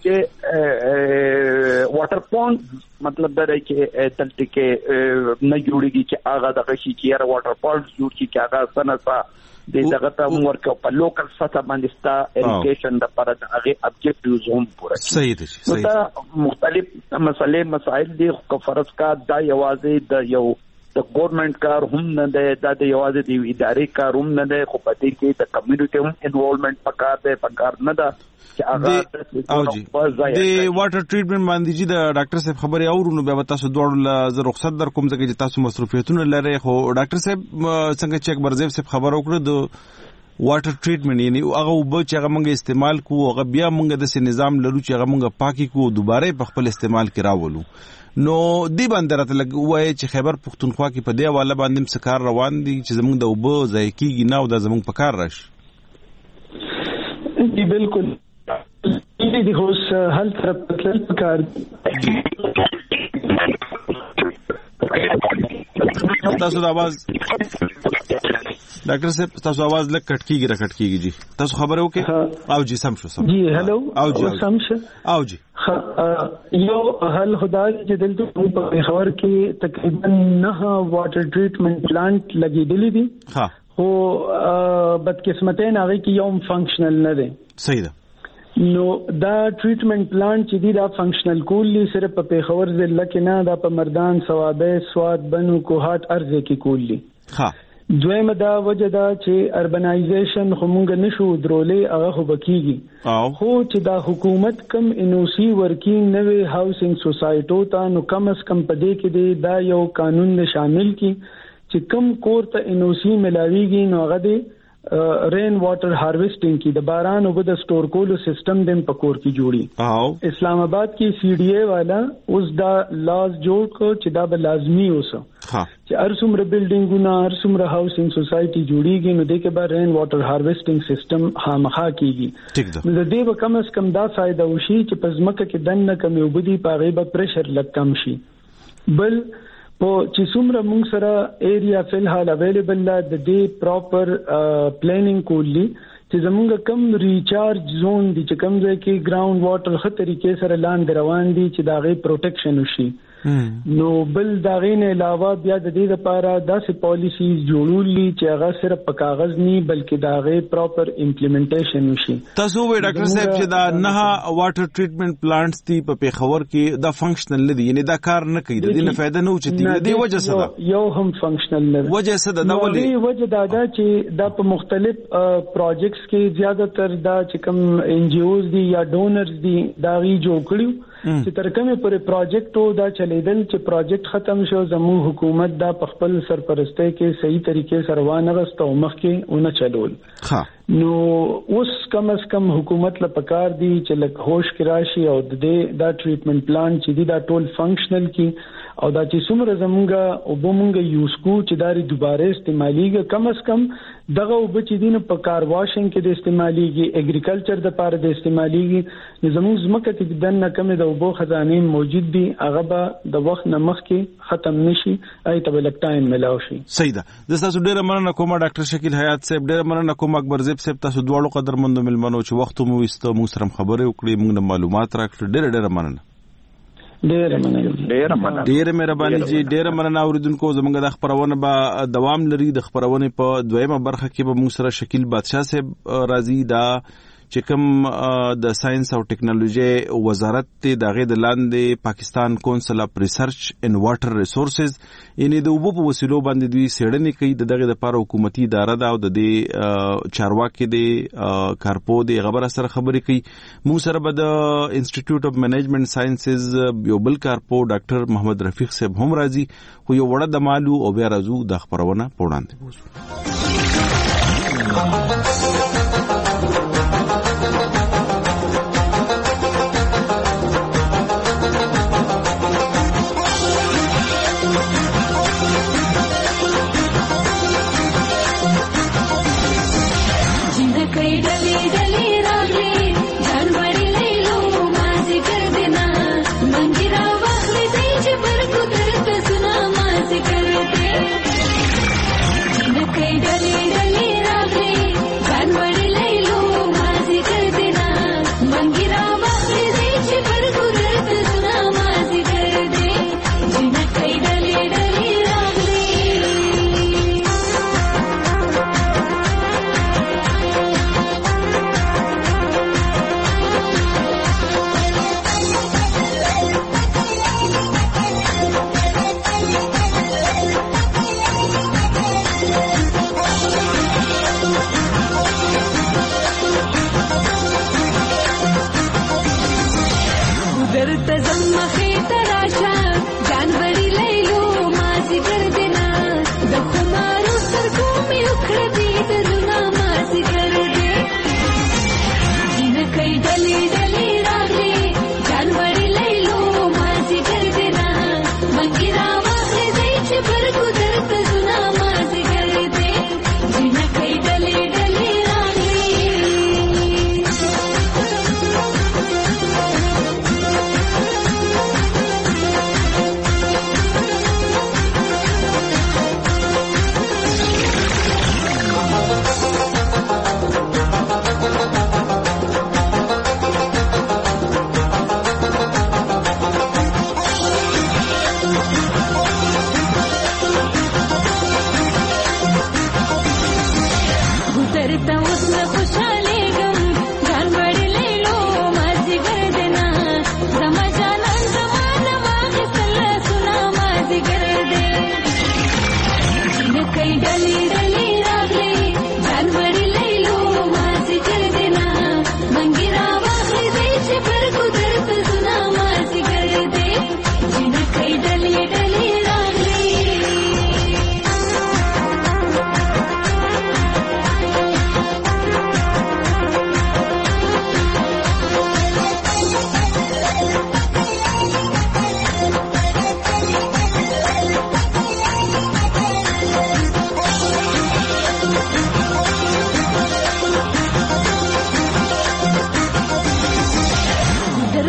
چې واټر پونډ مطلب دا چې تلته کې نه جوړیږي چې هغه دغه شي چې واټر پونډ جوړ شي چې هغه سنسا د دغه ته ورکو په لوکل سطح باندې ستا اریګیشن د پر د هغه ابجیکټیوز هم پوره صحیح دي صحیح دا مختلف مسلې مسائل دي خو فرض کا دا یوازې د یو د ګورنمنت کار هم نه دی دا د یوازې د ادارې کار هم نه دی خو په دې کې د کمیونټي هم انوالومنت پکار دی پکار نه ده چې هغه او جی د واټر ټریټمنټ باندې چې د ډاکټر صاحب خبري اورونو به تاسو دوړل ز رخصت در کوم ځکه چې تاسو مصروفیتونه لري خو ډاکټر صاحب څنګه چې اکبر زیب صاحب خبر وکړه د واټر ټریټمنټ یعنی هغه وب چې هغه موږ استعمال کوو هغه بیا موږ د سي نظام لرو چې هغه موږ پاکي کوو دوباره په خپل استعمال کې راولو نو دی باندې راته لګ وای چې خیبر پختونخوا کې په دی حواله باندې سکار روان دي چې زموږ د وب ځای کېږي نه او د زموږ په کار راشي جی بالکل دې د هوس هل طرف تل کار تاسو د आवाज ډاکټر صاحب تاسو आवाज لږ کټ کیږي را کټ کیږي جی تاسو خبره وکړئ او جی سم شو سم جی هلو او جی سم شو او جی یو حل خدای چې دلته په خبر کې تقریبا نه واټر ټریټمنټ پلانټ لګیدلې دي ها خو بدقسمتۍ نه هغه کې یو فنکشنل نه دی صحیح ده نو دا ټریټمنټ پلانټ چې دی دا فنکشنل کولی صرف په پیښور ضلع کې نه دا په مردان سوابه سواد بنو کوهات ارزه کې کولی ها دویمه دا وجه دا چې اربنایزیشن همغه نشو درولې هغه خو بکیږي خو چې دا حکومت کم انوسی ورکینګ نوې هاوسینګ سوسایټو ته نو کم اس کم پدې کې دی دا یو قانون نه شامل کی چې کم کور ته انوسی ملاویږي نو هغه دی رین واټر هارویسټینګ کی د باران او د سٹور کولو سیستم دیم پکور کی جوړي اسلام آباد کی سی ڈی اے والا اوس دا لاز جوړ کو چې دا به لازمی اوسه چې ارسمره بلډینګونه ارسمره هاوسینګ سوسایټي جوړیږي نو دغه به رین واټر هارویسټینګ سیستم خامخا کیږي نو د دې به کم اس کم دا فائدہ وشي چې پزماکه کې دنه کمی وبدي پاغه به پریشر لږ کم شي بل په چې څومره موږ سره ایریا فلحال اویلیبل لا د دې پراپر پلانینګ کولی چې زموږ کم ریچارج زون دي چې کم ځای کې ګراوند واټر خه طریقې سره لاندې روان دي چې دا غي پروټیکشن وشي نو بل دا غین علاوه بیا د دې لپاره داسې پالیسیز جوړولې چې هغه صرف په کاغذ نه بلکې دا غي پراپر امپلیمنټیشن وشي تاسو وې ډاکټر صاحب چې دا نه واټر ټریټمنټ پلانټس دي په پیښور کې دا فنکشنل نه دي یعنی دا کار نه کوي د دې نه فائدہ نه اوچتي د دې وجه څه ده یو هم فنکشنل نه وجه څه ده دا ولې وجه دا ده چې دا په مختلف پروجیکټس کې زیاده تر دا چې کوم ان جی اوز دي یا ډونرز دي دا غي جوړ کړیو چې ترکمه پر پروجیکټو دا چلیدل چې پروجیکټ ختم شو زمو حکومت دا په خپل سرپرستی کې صحیح طریقې سره وانه غستو مخ کې اونې چلول ها نو اوس کم اس کم حکومت له پکار دی چې لک هوش کې راشي او د دا ټریټمنټ پلان چې دی دا ټول فنکشنل کی او دا چې څومره زمونږه او بمونږه یوز کو چې داري دوباره استعماليږي کم اس کم دغه او بچی دین په کار واشنګ کې د استعماليږي اګریکلچر د پاره د استعماليږي زموږ زمکه کې دنه کم د وبو خزانین موجود دي هغه به د وخت نمخ کې ختم نشي اي ته بل ټایم ملاوي شي صحیح ده د تاسو ډیره مننه کوم ډاکټر شکیل حیات صاحب ډیره مننه کوم اکبر زیب صاحب تاسو دواړو قدرمنو ملمنو چې وخت مو وستو موږ سره خبرې وکړې موږ معلومات راکړل ډیره ډیره مننه ډیر مننه ډیر مننه ډیر مهرباني جی ډیر مننه اوریدونکو زمونږ د خبرونه به دوام لري د خبرونه په دویمه برخه کې به موږ سره شکیل بادشاہ صاحب راضي دا چې کوم د ساينس او ټیکنالوژي وزارت ته دغه د لاندې پاکستان کونسل اف ریسرچ ان واټر ریسورسز یعنی د وبو په وسیلو باندې دوی سیړنې کوي د دغه لپاره حکومتي اداره ده او د دې چارواکي د کارپو د خبره سره خبرې کوي موږ سره به د انسټیټیوټ اف منیجمنت ساينسز یو بل کارپو ډاکټر محمد رفیق صاحب هم راځي خو یو وړه د مالو او بیا راځو د خبرونه پوړاندې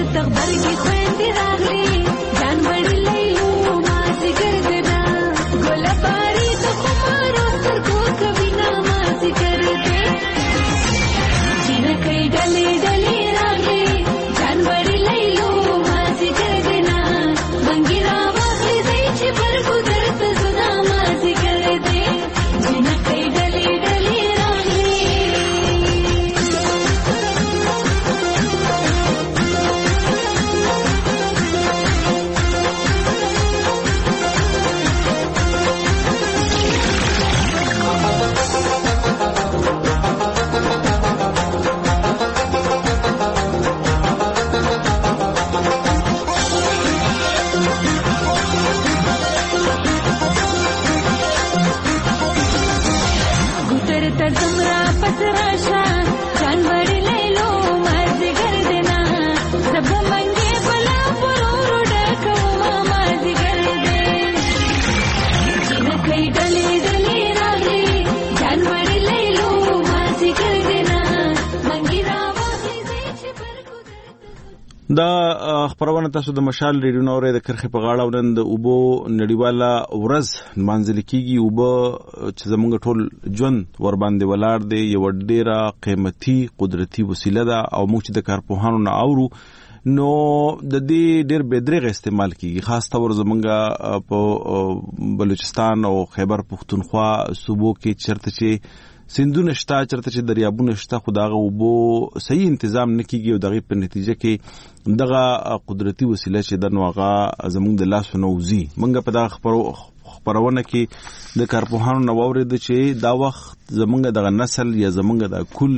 دا خبرونه تاسو د مشال ریډیو نورې د کرخې په غاړه ونن د اوبو نړیواله ورځ منځل کیږي اوبو چې زمونږ ټول ژوند ور باندې ولاړ دی یو ډیره قیمتي قدرتي وسیله ده او موږ چې د کارپوهانو نه اورو نو د دې ډیر بدرغه استعمال کیږي خاص تور زمونږ په بلوچستان او خیبر پختونخوا صوبو کې چرته چې سندونه شته چرته چې دریابونه شته خداغه وبو صحیح تنظیم نکېږي او دغه په نتیجه کې دغه قدرتي وسیله چې د نوغه زموږ د لاس نوزي منګه په دغه خبرو خبرونه کې د کارپوهانو نو اورید چې دا وخت زموږ دغه نسل یا زموږ د کل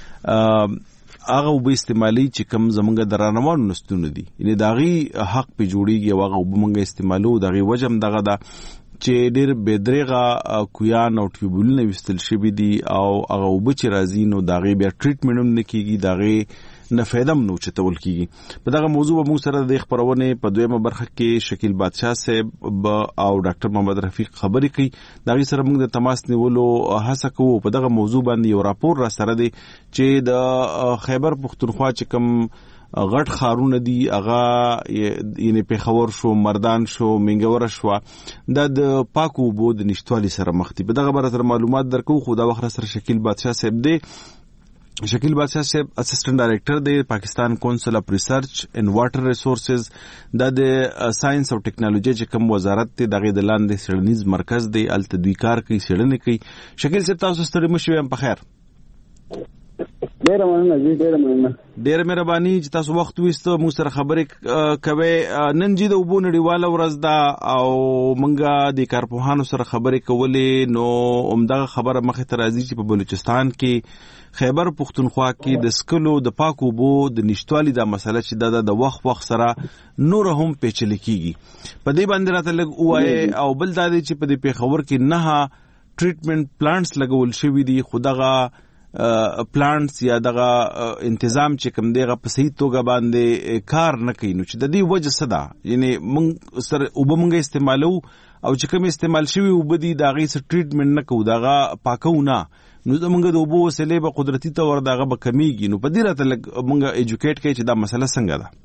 هغه وب استعمالي چې کم زموږ د رانوانو نستونه دي یعنی داغي حق په جوړیږي هغه وب منګه استعمالو دغه وجم دغه دا چې ډېر بدرغه کویان او ټیوبولونه وستل شوی دي او هغه وب چې راځي نو دغه بیا ټریټمنټ هم نکېږي دغه نه فایده نو چتول کیږي په دغه موضوع به موږ سره د خبرونه په دویمه برخه کې شکیل بادشاہ صاحب او ډاکټر محمد رفیق خبرې کوي دغه سره موږ د تماس نیولو هڅه کوو په دغه موضوع باندې یو راپور را سره دی چې د خیبر پختونخوا چې کوم غټ خارونه دي هغه یعنی پیښور شو مردان شو منګور شو د پاکو بود نشټوالي سره مخ دي په دغه بره سره معلومات درکو خو دا وخت سره شکیل بادشاہ صاحب دی شکیل بادشاہ صاحب اسسټنټ ډایریکټر دی پاکستان کونسل اف ریسرچ ان واټر ریسورسز د ساينس او ټیکنالوژي چې کوم وزارت ته دغه د لاندې سړنیز مرکز دی ال تدوی کار کوي سړنی کوي شکیل صاحب تاسو ستړي مشوي هم په خیر ډیر مننه جی ډیر مننه ډیر مهرباني چې تاسو وخت وستو موږ سره خبرې کوي نن جې د وبو نړیواله ورځ ده او مونږه د کارپوهانو سره خبرې کولې نو عمدغه خبره مخه ته راځي چې په بلوچستان کې خیبر پختونخوا کې د سکلو د پاکو بو د نشټوالي د مسله چې د وخت وخت سره نور هم پیچل کیږي په دې باندې راته لګ وای او بل دا چې په دې پیښور کې نه ټریټمنټ پلانټس لګول شوی دي خدغه پلانټس یا دغه انتظام چې کوم دیغه په صحیح توګه باندې کار نه کوي نو چې د دې وجه څه ده یعنی موږ سره وبمږه استعمالو او چې کوم استعمال شوی وبدي دغه څه ټریټمنټ نه کوو دغه پاکو نه نو زمونږ د وبو وسیلې په قدرتي تور دغه به کمیږي نو په دې راته موږ ایجوکیټ کوي چې دا مسله څنګه ده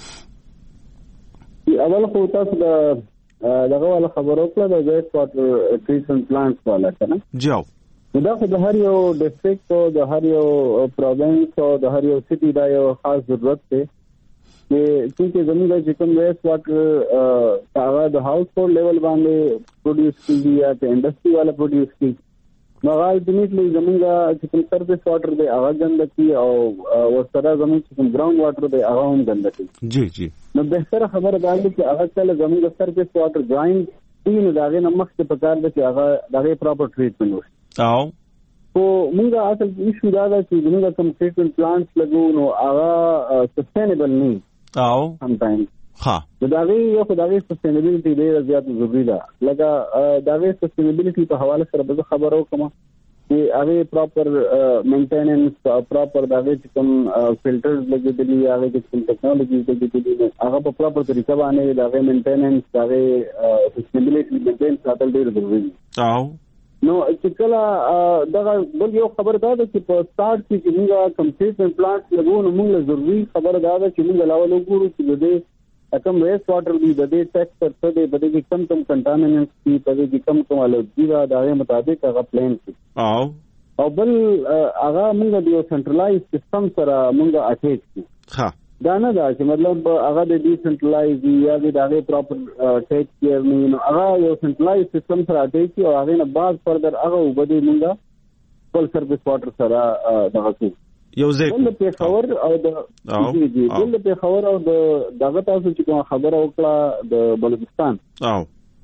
اول خو تاسو د دغه ولا خبرو کړه د ویسټ واټر ټریټمنټ پلانټس والا کنه جاو دا خو د هر یو ډسټریکټ او د هر یو پروینس او د هر یو سټي دا یو خاص ضرورت دی چې چې زموږ چې کوم ویسټ واټر هغه د هاوس هولډ لیول باندې پروډوس کیږي یا د انډستری والا پروډوس کیږي نو هغه الټیمیټلی زموږ چې کوم سرفیس واټر دی هغه ګندګي او ورسره زموږ چې کوم ګراوند واټر دی هغه هم ګندګي جی جی نو بهتره خبره دا ده چې هغه کله زموږ سرفیس واټر جوائن دي نو دا غي نمخ ته پکار ده چې هغه دغه پراپر ټریټمنټ وشي او په موږ اصل ایشو دا ده چې موږ کوم ټریټمنټ پلانټس لګو نو هغه سستینبل نه او سم ټایم ها دا غي یو خدای سستینبیلیټي ډیره زیات ضروری ده لکه دا غي سستینبیلیټي په حواله سره به خبرو کوم چې هغه پراپر مینټیننس پراپر دا غي کوم فلټرز لګیدلی هغه کوم ټیکنالوژي لګیدلی هغه په پراپر طریقه باندې دا غي مینټیننس دا غي سستینبیلیټي مینټین ساتل ډیر ضروری او نو چې کله دا بل یو خبر دا ده چې په سٹارټ کې چې موږ کمپلیټمنت پلانټ لګو نو موږ ضروري خبر دا ده چې موږ لاول وګورو چې د کم ویسٹ واټر دی د دې ټیکس تر څه دی د دې کم کم کنټامیننټس دي په دې کم کم الودګي دا د مطابق هغه پلان شي او او بل هغه موږ د یو سنټرلایز سیستم سره موږ اټیچ کړو ها دا نه دا چې مطلب هغه د ډي سنټرلایز یا د هغه پراپر ټیک کیر نه هغه یو سنټرلایز سیستم سره اټیچ او هغه نه بعد فردر هغه وبدي موږ فل سروس واټر سره دغه څه یو ځای د پیښور او د جی جی د پیښور او د دغه تاسو چې کوم خبره وکړه د بلوچستان او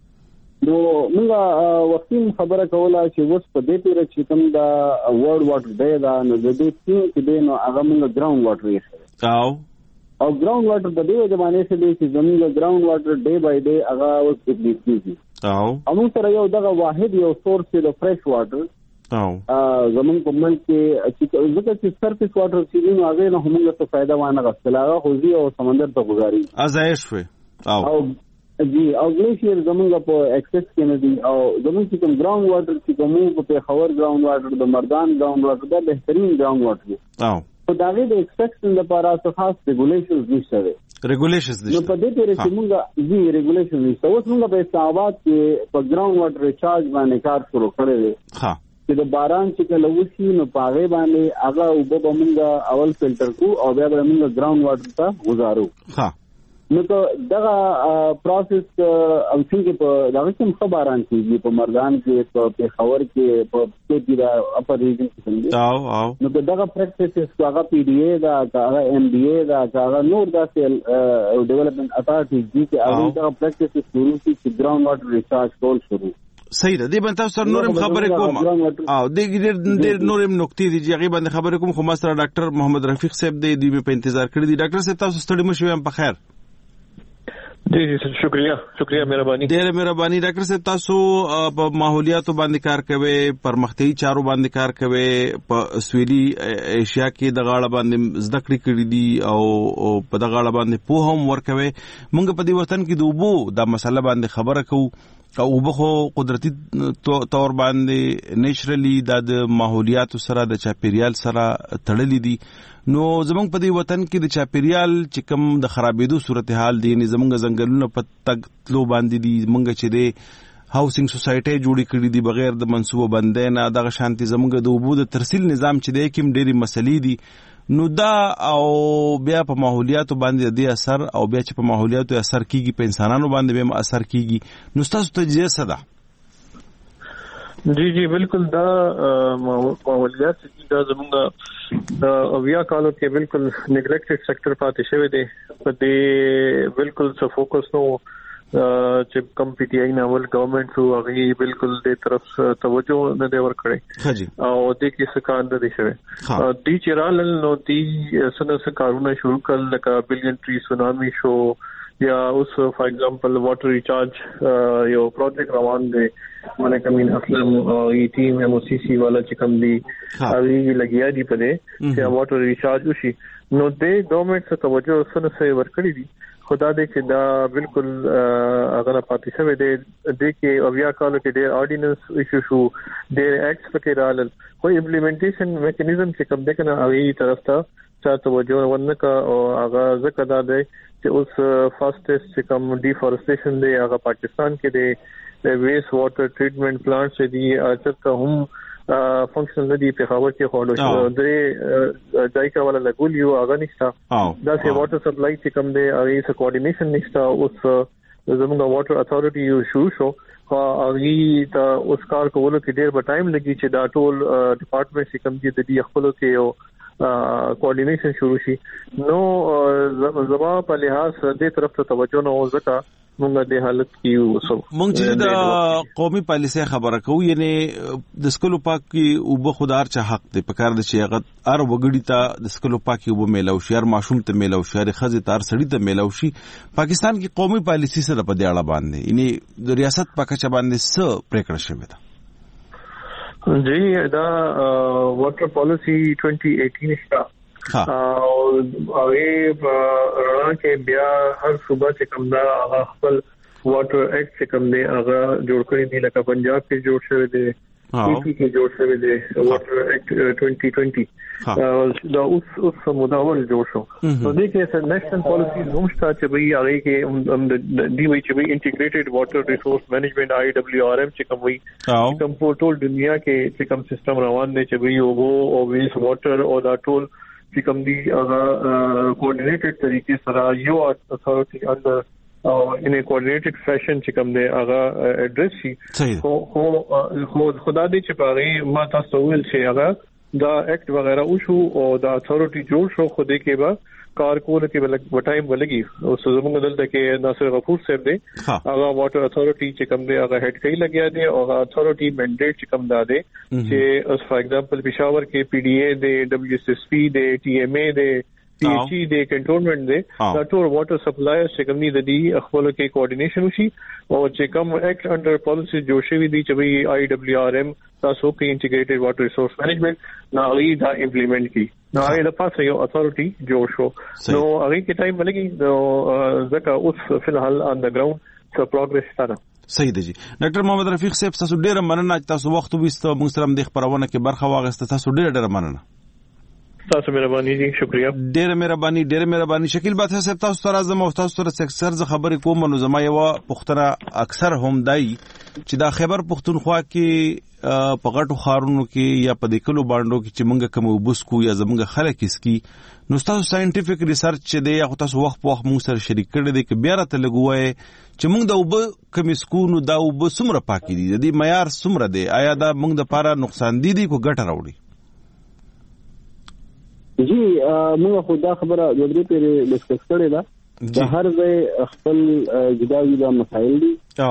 نو موږ وختي خبره کوله چې اوس په دې پیره چې کوم دا ورلد واټر دی دا نو د دې چې دی نو هغه موږ ګراوند واټر یې او او ګراوند واټر د دې زمانه څخه دی چې زموږ ګراوند واټر ډے بای ډے هغه اوس ډیپلی کیږي او موږ سره یو دغه واحد یو سورس دی د فریش واټر او زمون په ملک کې چې ځکه چې سرفیس واټر چې نو هغه نه همغه څه فائدہ وانه غوښتل هغه خوځي او سمندر ته گزاري ازایش وي او او جی او ګلیشیر زمونږ په ایکسس کې نه دي او زمونږ چې کوم ګراوند واټر چې کوم په خبر ګراوند واټر د مردان ګراوند واټر دا بهترین ګراوند واټر دی او په دغه د ایکسپیکټن لپاره څه خاص ریګولیشنز نشته دي ریګولیشنز نو په دې پیره چې موږ جی ریګولیشن نشته اوس موږ په اسلام آباد کې په ګراوند واټر ریچارج باندې کار شروع کړی دی ها چې د باران چې کله وشي نو پاغه باندې هغه وب به موږ اول فلټر کو او بیا به موږ ګراوند واټر ته گزارو ها نو ته دغه پروسس او څنګه په دغه کوم خبران کیږي په مردان کې په پیښور کې په سټیټ دا اپر ریجن کې څنګه او او نو دغه پریکټیسز هغه پی ډی ای دا هغه ایم ډی ای دا هغه نور داسې ډیولپمنٹ اتارټیز دي چې هغه دغه پریکټیسز شروع کړي چې ګراوند واټر ریچارج کول شروع صحیح ده دې باندې تاسو نورم خبرې کوم او د ډېر نورم نقطې دي چې هغه باندې خبرې کوم خو ما سره ډاکټر محمد رفیق صاحب دی دی په انتظار کړی دی ډاکټر صاحب تاسو ستړي مشوي هم په خیر جی جی شکریہ شکریہ مهرباني ډېر مهرباني ډاکټر صاحب تاسو په ماحولیاتو باندې کار کوي پرمختیايي چارو باندې کار کوي په سویلي ایشیا کې د غاړه باندې زده کړې کړې دي او په د غاړه باندې په هم ورکوي مونږ په دې وطن کې د اوبو د مسله باندې خبره کوو او وبخو قدرتي تور باندې نېچرلی د ماحولیاتو سره د چاپیریال سره تړلې دي نو زمونږ په دې وطن کې د چاپیریال چې کوم د خرابېدو صورتحال دي نه زمونږ ځنګلونه په تک تلو باندې دي مونږ چې د هاوسینګ سوسایټي جوړې کړې دي بغیر د منصوبه بندۍ نه دغه شانتي زمونږ د اوبو د ترسیل نظام چې دی کوم ډېری مسلې دي نو دا او بیا په ماحولیاتو باندې د اثر او بیا چې په ماحولیاتو اثر کیږي په انسانانو باندې به اثر کیږي نو تاسو ته جې څه ده جی جی بالکل دا ماحولیات چې دا زموږ د اویا کالو کې بالکل نیګلیکټډ سېکټر پاتې شوی دی په دې بالکل څه فوکس نو چې کم پی ټی آی ناول گورنمنت شو هغه بالکل دې طرف توجه نه دی ورکړی او دې کې څه کار نه دی شوی دې چرال نو دې سن څه کارونه شروع کړل لکه بلین ټری سونامي شو یا اوس فار ایگزامپل واټر ریچارج یو پروجیکټ روان دی مله کمین اسلم ای ټیم ایم او سی سی والا چې کوم دی هغه لګیا دی په دې چې واټر ریچارج وشي نو دې ګورنمنت څه توجه سن څه ورکړي دي خدا دې چې دا بالکل هغه پاتې شوی دی د کې اویا کالو کې ډېر آرډیننس ایشو شو ډېر ایکټس پکې راغلل خو امپلیمنټیشن میکانیزم چې کوم دی کنه هغه طرف ته چا توجه ورنکا او هغه ځکه دا دی چې اوس فاستست چې کوم ډیفورسټیشن دی هغه پاکستان کې دی ویسٹ واټر ټریټمنټ پلانټس دی چې هم فنکشن ندی په خبر کې خورلو شو درې ځایکا ولا لګولیو هغه نشته دا سه واټر سپلای چې کوم دی هغه سره کوارډینیشن نشته اوس زموږ واټر اتھارټي یو شو شو هغه ته اوس کار کولو کې ډېر به ټایم لګي چې دا ټول ډپارټمنټ چې کوم دي د دې خپل کې یو کوارډینیشن شروع شي نو زما په لحاظ دې طرف ته توجه نه وځکا مونږ د حالت کې وسو مونږ چې د قومي پالیسي خبره کوو یعنی د سکلو پاک کې او به خدار چا حق دی په کار د شي هغه ار وګړی ته د سکلو پاک او به میلاو شي ار ماشوم ته میلاو شي ار خزه تار سړی ته میلاو شي پاکستان کې قومي پالیسي سره په دې اړه باندې یعنی د ریاست پاک چا باندې څه پریکړه شوه ده جی دا واټر پالیسی twenty eighteen شته او هغه رڼا کې بیا هر صوبه چې کوم دا خپل واټر اکټ چې کوم دی هغه جوړ کړی دی لکه پنجاب کې جوړ شوی دی پی کې جوړ شوی دی واټر اکټ twenty twenty دا اوس اوس مداول جوړ شو نو دې کې نېشنل پالیسي هم شته چې وی هغه کې دی وی چې وی انټیګریټډ واټر ریسورس مینجمنت آی ډبلیو آر ایم چې کوم وی کوم په ټول دنیا کې چې کوم سیستم روان دی چې وی او او ویس واټر او دا ټول چې کوم دی هغه کوارډینیټډ طریقې سره یو اتھارټي اندر او ان ا کوارډینیټډ فیشن چې کوم دی هغه اډریس شي خو خو خدا دې چې پاره ما تاسو ویل چې هغه دا اکټ وغیرہ او شو او دا اتھارټي جوړ شو خو دې کې به کارکول کې بل وټایم ولګي او زموږ دلته کې ناصر غفور صاحب دی هغه واټر اتھارټي چې کوم دی هغه هډ کوي لګیا دی او هغه اتھارټي منډیټ چې کوم دا دی چې اس فار ایگزامپل پېښور کې پی ډی اے دی ډبلیو ایس ایس پی دی ټی ایم اے دی پی ایچ ای د کنټرولمنت دی دا ټول واټر سپلای چې کوم دی د خپل کې کوارډینیشن وشي او چې کوم اکټ انډر پالیسی جوړ شوی دی چې وی آی ډبلیو آر ایم تاسو کې انټیګریټډ واټر ریسورس مینجمنت نو هغه دا امپلیمنٹ کی نو هغه د پاسه یو اتھارټي جوړ شو نو هغه کې ټایم ولګي نو ځکه اوس فی الحال آن د ګراوند څه پروګرس ستاره صحیح دی جی ډاکټر محمد رفیق صاحب تاسو ډیره مننه تاسو وخت وبېستو موږ سره د خبرونه کې برخه واغسته تاسو ډیره ډیره مننه تاسو مهرباني دي شکریا ډېر مهرباني ډېر مهرباني شکیل بادشاہ صاحب تاسو سره زما او تاسو سره اکثر ز خبرې کوم نو زما یو پښتنه اکثر هم دای چې دا خبر پښتونخوا کې په غټو خارونو کې یا په دکلو باندې کې چې مونږ کوم وبسکو یا زمونږ خلک اسکی نو تاسو ساينټیفیک ریسرچ چې دی یا تاسو وخت په وخت مونږ سره شریک کړی دی چې بیا راته لګوي چې مونږ د وب کوم اسکو نو دا وب سمره پاکي دي د معیار سمره دی آیا دا مونږ د پاره نقصان دي دي کو ګټه راوړي جی موږ خو دا خبره د دې پیری ډسکس کړې ده د هر ځای خپل جدا جدا مسایل دي او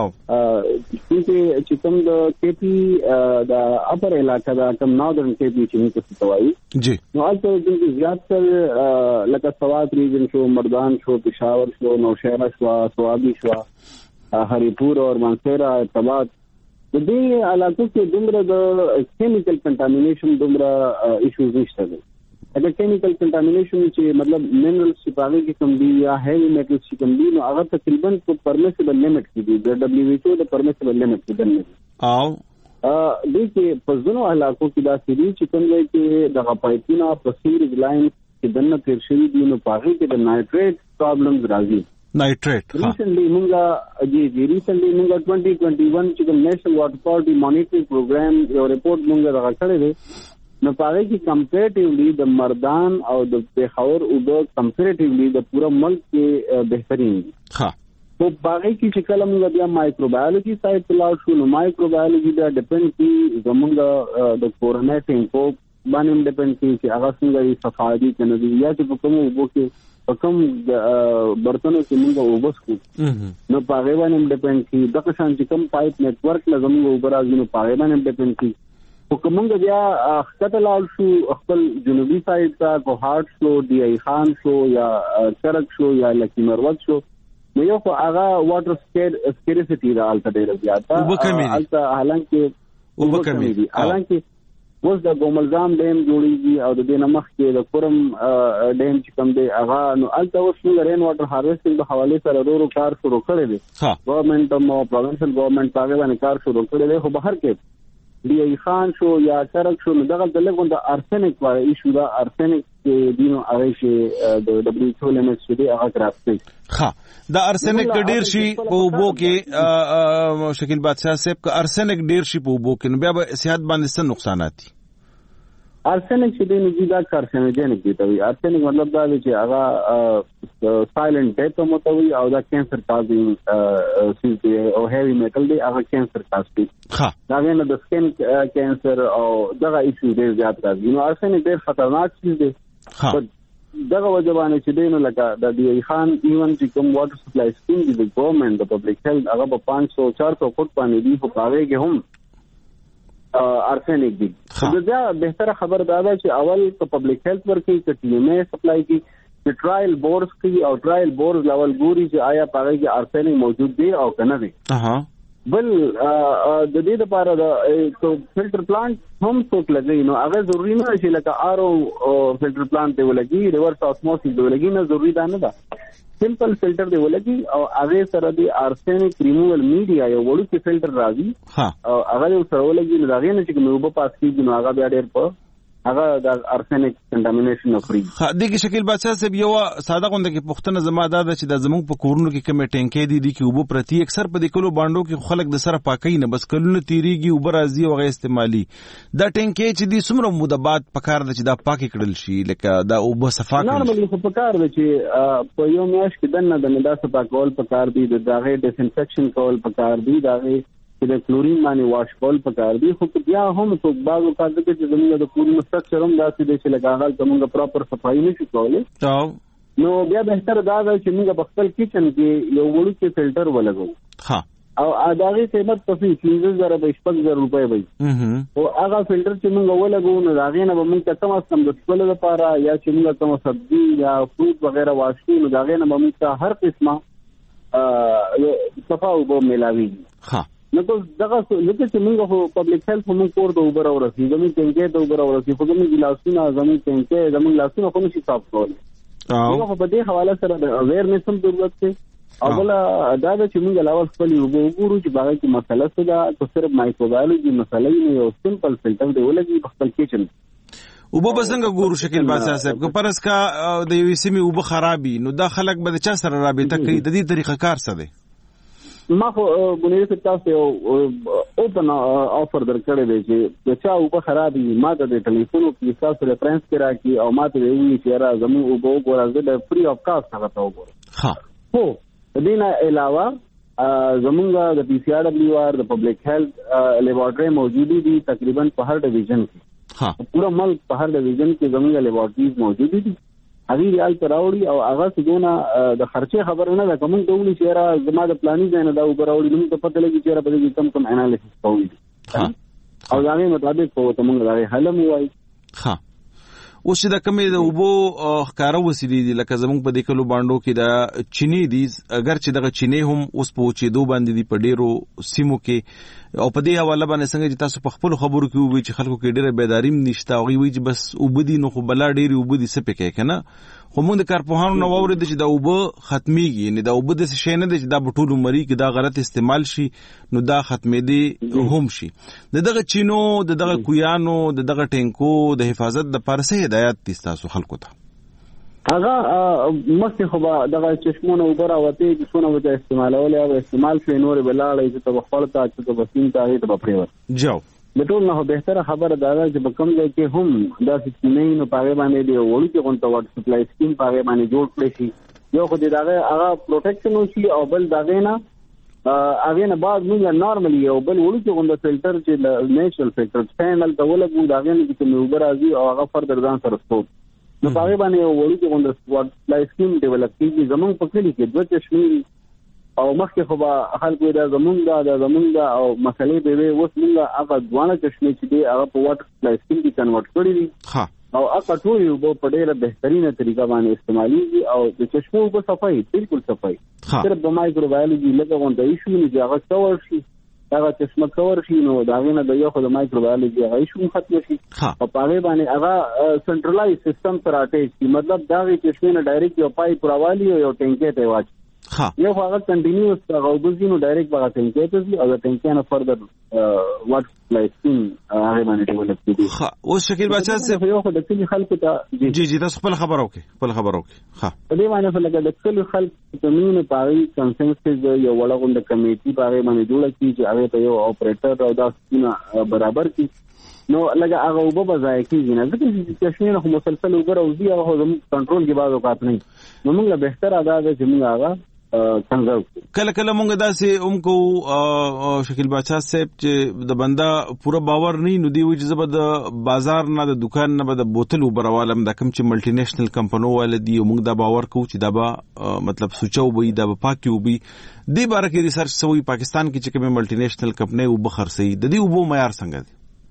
چې چې کوم د کیپی د اپر علاقہ دا کوم ناردرن کیپی چې موږ څه توایي جی نو البته د زیات تر لکه سوات ریجن شو مردان شو پېښور شو نوشهره شو سوابي شو هریپور او مانسیرا ارتباط د دې علاقو کې دومره د کیمیکل کنټامینیشن دومره ایشوز نشته دي اگر کیمیکل کنټامینیشن چې مطلب منرلز چې پاږي کې کم دي یا هیوی میټلز چې کم دي نو هغه تقریبا په پرمیسیبل لیمټ کې دي د دبليو ایچ او د پرمیسیبل لیمټ کې دي او ا دې کې په ځینو علاقو کې دا سړي چې کوم ځای کې د غپایتینا په سیریز لاین کې دنه تیر شوی دي نو پاږي کې د نایټریټ پرابلمز راځي نایټریټ ریسنټلی مونږه جی جی ریسنټلی مونږه twenty twenty-one چې د نېشنل واټر کوالټي مانیټرینګ پروګرام یو ریپورت مونږه راغړې ده نو پاره کې کمپیریټیولی د مردان او د پېښور او د کمپیریټیولی د پورا ملک کې بهترین دي ها په پاره کې چې کله موږ بیا مایکروبایولوژي سایت تلاو شو نو مایکروبایولوژي دا ډیپند کی زموږ د کورونیټینګ کو باندې ډیپند کی چې هغه څنګه صفائی کنه دي یا چې په کوم وبو کې په کوم برتنو کې موږ وبسکو نو پاره باندې ډیپند کی د قشان چې کوم پایپ نت ورک لازم وبراځي نو پاره باندې ډیپند کی حکومت بیا خطه لال شو خپل جنوبي سایډ ته کوهارت شو دی ای خان شو یا چرک شو یا لکی مروت شو نو یو خو هغه واټر سکیر سکیریسټي را الته ډیره زیاته الته حالانکه وبکمي دي حالانکه اوس د ګوملزام ډیم جوړیږي او د دې نمخ کې د کورم ډیم چې کوم دی هغه نو الته اوس موږ رین واټر هارویسټینګ په حواله سره ورو کار شروع کړی دی ګورنمنت او پروینشل ګورنمنت هغه باندې کار شروع کړی دی خو بهر کې دی ای خان شو یا چرک شو نو دغه د لګون د ارسنک وای ایشو دا ارسنک کې دینو هغه شي د دبليو ایچ او لیمټ شو دی هغه کرافټي ها دا ارسنک ډیر شي په وبو کې شکیل بادشاہ صاحب کا ارسنک ډیر شي په وبو کې نو بیا به صحت باندې څه نقصانات دي ارسنک چې دی نو دا کارسینوجنک دی ته وي ارسنک مطلب دا دی چې هغه سایلنت ډیت متوي او دا کینسر کازینګ سیز دی او هیوی میټل دی هغه کینسر کاز کوي ها دا نه د سکن کینسر او دغه ایشو ډیر زیات راځي نو ارسنک ډیر خطرناک چیز دی ها دغه وجبانه چې دی نو لکه د دی ای خان ایون چې کوم واټر سپلای سکیم دی د ګورنمنت د پبلک هیلث هغه په five hundred four hundred فوټ باندې دی په کاوي کې هم ارسنک دی د بیا بهتره خبر دا ده چې اول په پبلک هیلث ورکې چې ټی ایم ای سپلای کی چې ټرایل بورز کی او ټرایل بورز لیول ګوري چې آیا پاره کې ارسنک موجود دی او کنه دی اها بل د دې لپاره د فلټر پلانټ هم څوک لګي نو هغه ضروری نه شي لکه آر او فلټر پلانټ دی ولګي ریورس اسموسیس دی ولګي نه ضروری ده نه ده سمپل فلټر دی ولګي او هغه سره د ارسنیک ریموول میډیا یو وړوکی فلټر راځي او هغه سره ولګي نو هغه نه چې کوم وب پاس کیږي نو هغه بیا ډېر په هغه د ارسنیک کنټامینیشن نفري ها دغه شکل بچا سب یو ساده غونډه کې پښتنه زما دا چې د زموږ په کورونو کې کومه ټینکې دي دي کې وب پرتی اکثر په دې کلو باندې کې خلک د سره پاکي نه بس کلونه تیریږي وب راځي او غي استعمالي دا ټینکې چې دي څومره موده بعد پکار د چې دا پاکي کړل شي لکه دا وب صفا کړل نورمالي خو پکار دی چې په یو میاش کې دنه د مدا صفا کول پکار دی د داغه ډیس انفیکشن کول پکار دی داغه چې د کلورین باندې واش کول پکار دی خو بیا هم څو بعضو کار دي چې زموږ د کورونو سټرکچر هم داسې دی چې لګاغل زموږ پراپر صفایي نشي کولای نو بیا بهتر دا دی چې موږ په خپل کچن کې یو وړوکی فلټر ولګو ها او اداغي قیمت په پنځه زره به شپږ زره روپۍ وي او هغه فلټر چې موږ ولګو نو داغې نه به موږ کم از کم د خپل لپاره یا چې موږ کوم سبزي یا فروټ وغیرہ واشو نو داغې نه به موږ هر قسمه صفا وب ملاوي ها نو دغه لکه چې موږ په پبلک هیلث موږ کور د اوبر او رسي زموږ ټینکې د اوبر او رسي په کومه ګلاسونه زموږ ټینکې زموږ لاسونه کوم شي صاف کول او په دې حواله سره د اویرنس هم ضرورت دی او بل دا چې موږ علاوه خپل وګورو چې باغ کې مسله څه ده چې صرف مایکروبیولوژي مسله نه یو سمپل فلټر دی ولګي په خپل کچن او به څنګه ګورو شکل باسا صاحب کو پرس کا د یو سیمه او خرابي نو دا خلک به چا سره رابطه کوي د دې طریقه کار څه دی ما خو بنیاد تاسو یو اوپن افر درکړی دی چې د چا او خرابي ما د ټلیفون کې تاسو ریفرنس کرا کی او ما ته وی چې را زمو او بو ګورځ د فری اف کاست هغه ته وګورم ها هو دینه علاوه زمونږ د پی سی آر ډبلیو آر د پبلک هیلث لیبارټری موجودي دي تقریبا په هر ډیویژن کې ها پورا ملک په هر ډیویژن کې زمونږ لیبارټریز موجودي دي هغه ریال تراوړي او هغه څنګه د خرچه خبر نه ده کوم ډول چې را زما د پلاني ځای نه دا وګراوړي نو ته پته لګي چې را په دې کم کم انالیسس کوي او دا غي مطابق په تمنګ دا حل مو وای ها اوس چې د کمې د وبو ښکارا وسیلې دي لکه زموږ په دې کلو باندې کې دا چینی دي اگر چې دغه چینی هم اوس په چې دوه باندې دي په ډیرو سیمو کې او په دې حواله باندې څنګه چې تاسو په خپل خبرو کې وي چې خلکو کې ډیره بیداریم نشته او وی چې بس وبدي نو خو بلا ډیری وبدي سپې کې کنه خو موږ د کارپوهانو نو اورید چې دا وب ختميږي یعنی دا وب د شي نه چې دا بټول مری کې دا غلط استعمال شي نو دا ختمې دي هم شي دغه چینو دغه کویانو دغه ټینکو د حفاظت د پارسه هدایت دي تاسو خلکو ته هغه مخکې خو دغه چشمونه وبر او ته چې څونه وته استعمالول او استعمال شوی نور بلاړې چې په خپل ته چې په سین ته ته پریوت جو د ټول نه بهتره خبره دا ده چې په کوم ځای کې هم دا سیستم نه پاره باندې دی وړي چې کوم ته واټ سپلای سکیم پاره باندې جوړ کړی شي یو خو دې دا هغه پروټیکشن وشي او بل دا نه هغه نه بعد موږ نارملی یو بل وړي چې کوم د فلټر چې نیچرل فلټر چینل ته ولګو دا غن چې کوم وبر راځي او هغه فردر ځان سره سپورت نو پاره باندې یو وړي چې کوم د واټ سپلای سکیم ډیولپ کیږي زمونږ په کلی کې دوه چشمې او مخکې خو به خلکو دا زمونږ دا زمونږ او مسلې به وي اوس موږ هغه ځوانه چشمې چې دی هغه په واټر سپلای سکیم کې کنورټ کړی دي او هغه ټول یو په ډېره بهترینه طریقه باندې استعمالېږي او د چشمو په صفای بالکل صفای صرف د مایکروبیولوژي لږه غونډه ایشو نه دی هغه کور شي هغه چشمه کور شي نو دا غینه د یو خو د مایکروبیولوژي هغه ایشو ختم شي او په هغه باندې هغه سنټرلایز سیستم سره اٹیچ کی مطلب دا غي چشمه نه ډایرکټ یو پایپ راوالي او یو ټینکې ته واچي ها یو هغه کنټینیوس هغه وبزینو ډایرکټ هغه ټینکې ته ځي او د ټینکې نه فردر واټ سپلایسینګ هغه باندې ډیولپ کیږي ها اوس شکیل بچا څه یو خو د کلی خلکو ته جی جی تاسو خپل خبر اوکي خپل خبر اوکي ها په دې باندې فلګه د کلی خلکو ته مين پاري کنسنسس یو وړاغونډه کمیټي پاره باندې جوړه کی چې هغه ته یو اپریټر او دا سونه برابر کی نو لګه هغه وب بځای کیږي نه ځکه چې چشمه خو مسلسل وګرځي او هغه کنټرول کې بعض اوقات نه نو موږ بهتر ادا ده چې موږ هغه کله کله مونږ داسې هم کو شکیل بادشاہ صاحب چې د بندا پورا باور نه نو دی وي چې زبر د بازار نه د دکان نه به د بوتل وبروالم د کوم چې ملټي نېشنل کمپنو ولدي مونږ دا باور کوو چې دا به مطلب سوچو وي دا به پاکي وي دی باره کې ریسرچ سوی پاکستان کې چې کوم ملټي نېشنل کمپنی وبخرسي د دې وبو معیار څنګه دی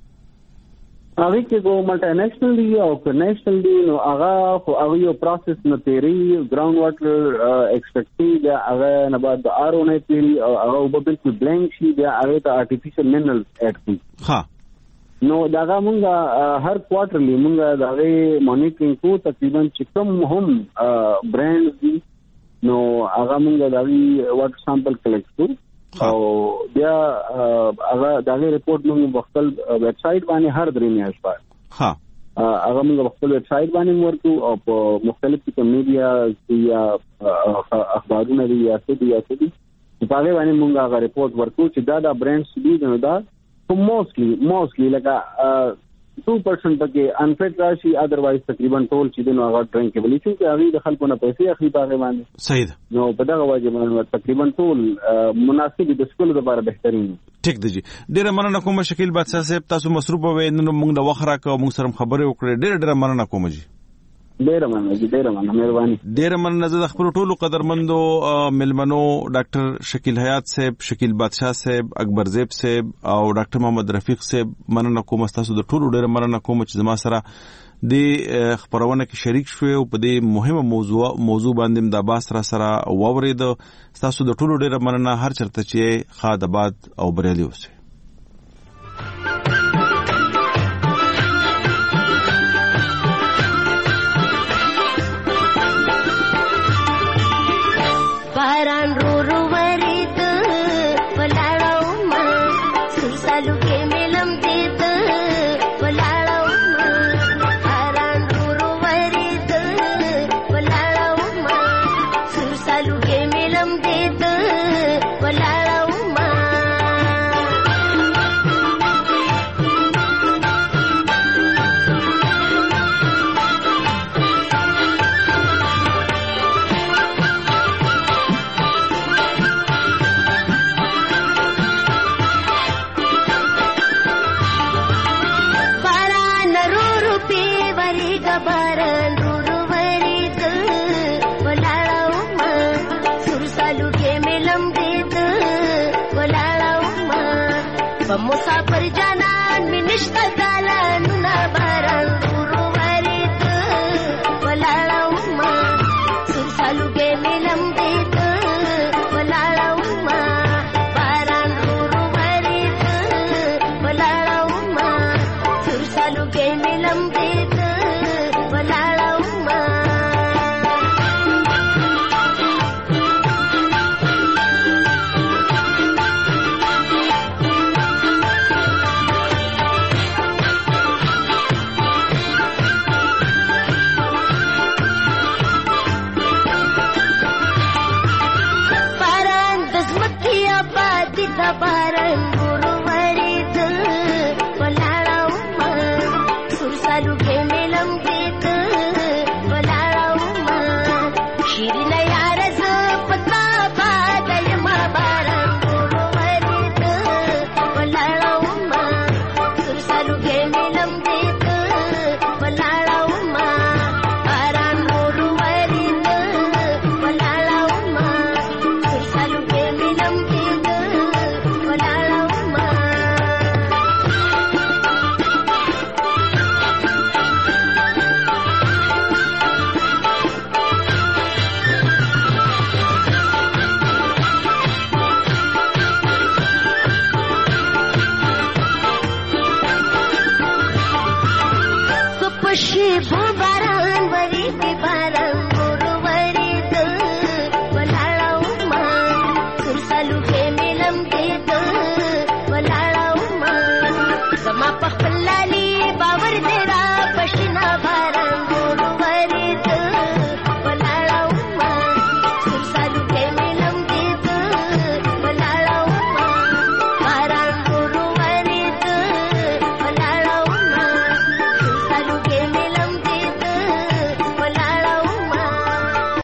هغه کې کوم ملټي نېشنل دی او نېشنل دی نو هغه خو هغه یو پروسس نه تیری ګراوند واټر ایکسپیکټي دا هغه نه بعد آر او نه تیری او هغه په بالکل بلانک شي دا هغه ته ارتفیشل منرالز اډ کړي ها نو دا موږ هر کوارټرلی موږ دا غي مانیټرینګ کو تقریبا چې کوم هم برانډز دي نو هغه موږ د هغه واټر سامپل کلیکټ کړو او بیا هغه د هغه ریپورت موږ خپل ویب سټ باندې هر درې میاشت بعد ها هغه موږ خپل ویب سټ باندې ورکو او په مختلفو میډیا یا اخبارونه دي یا څه دي یا څه دي په هغه باندې موږ هغه ریپورت ورکو چې دا د برانډز دي نو دا موستلی موستلی لکه two percent پکې انفیټ راشي اذروایز تقریبا ټول چې دنو هغه ډرینکبل چې هغه د خلکو نه پیسې اخلي په هغه باندې صحیح ده نو په دغه وجه باندې تقریبا ټول مناسب د سکول لپاره بهترین ټیک دی ډیره مننه کوم شکیل بادشاہ صاحب تاسو مصروف وې نن موږ د وخت راکو موږ سره خبرې وکړې ډیره ډیره مننه کوم جی ډیره مننه ډیره مننه مهرباني ډیره مننه زه د خپل ټولو قدرمندو ملمنو ډاکټر شکیل حیات صاحب شکیل بادشاہ صاحب اکبر زیب صاحب او ډاکټر محمد رفیق صاحب مننه کوم تاسو د ټولو ډیره مننه کوم چې زما سره د خبرونه کې شریک شوي او په دې مهمه موضوع موضوع باندې د باس را سره واورید تاسو د ټولو ډیره مننه هر چرته چې خاد آباد او بریالي اوسئ مسافر جانان می نشتا زالان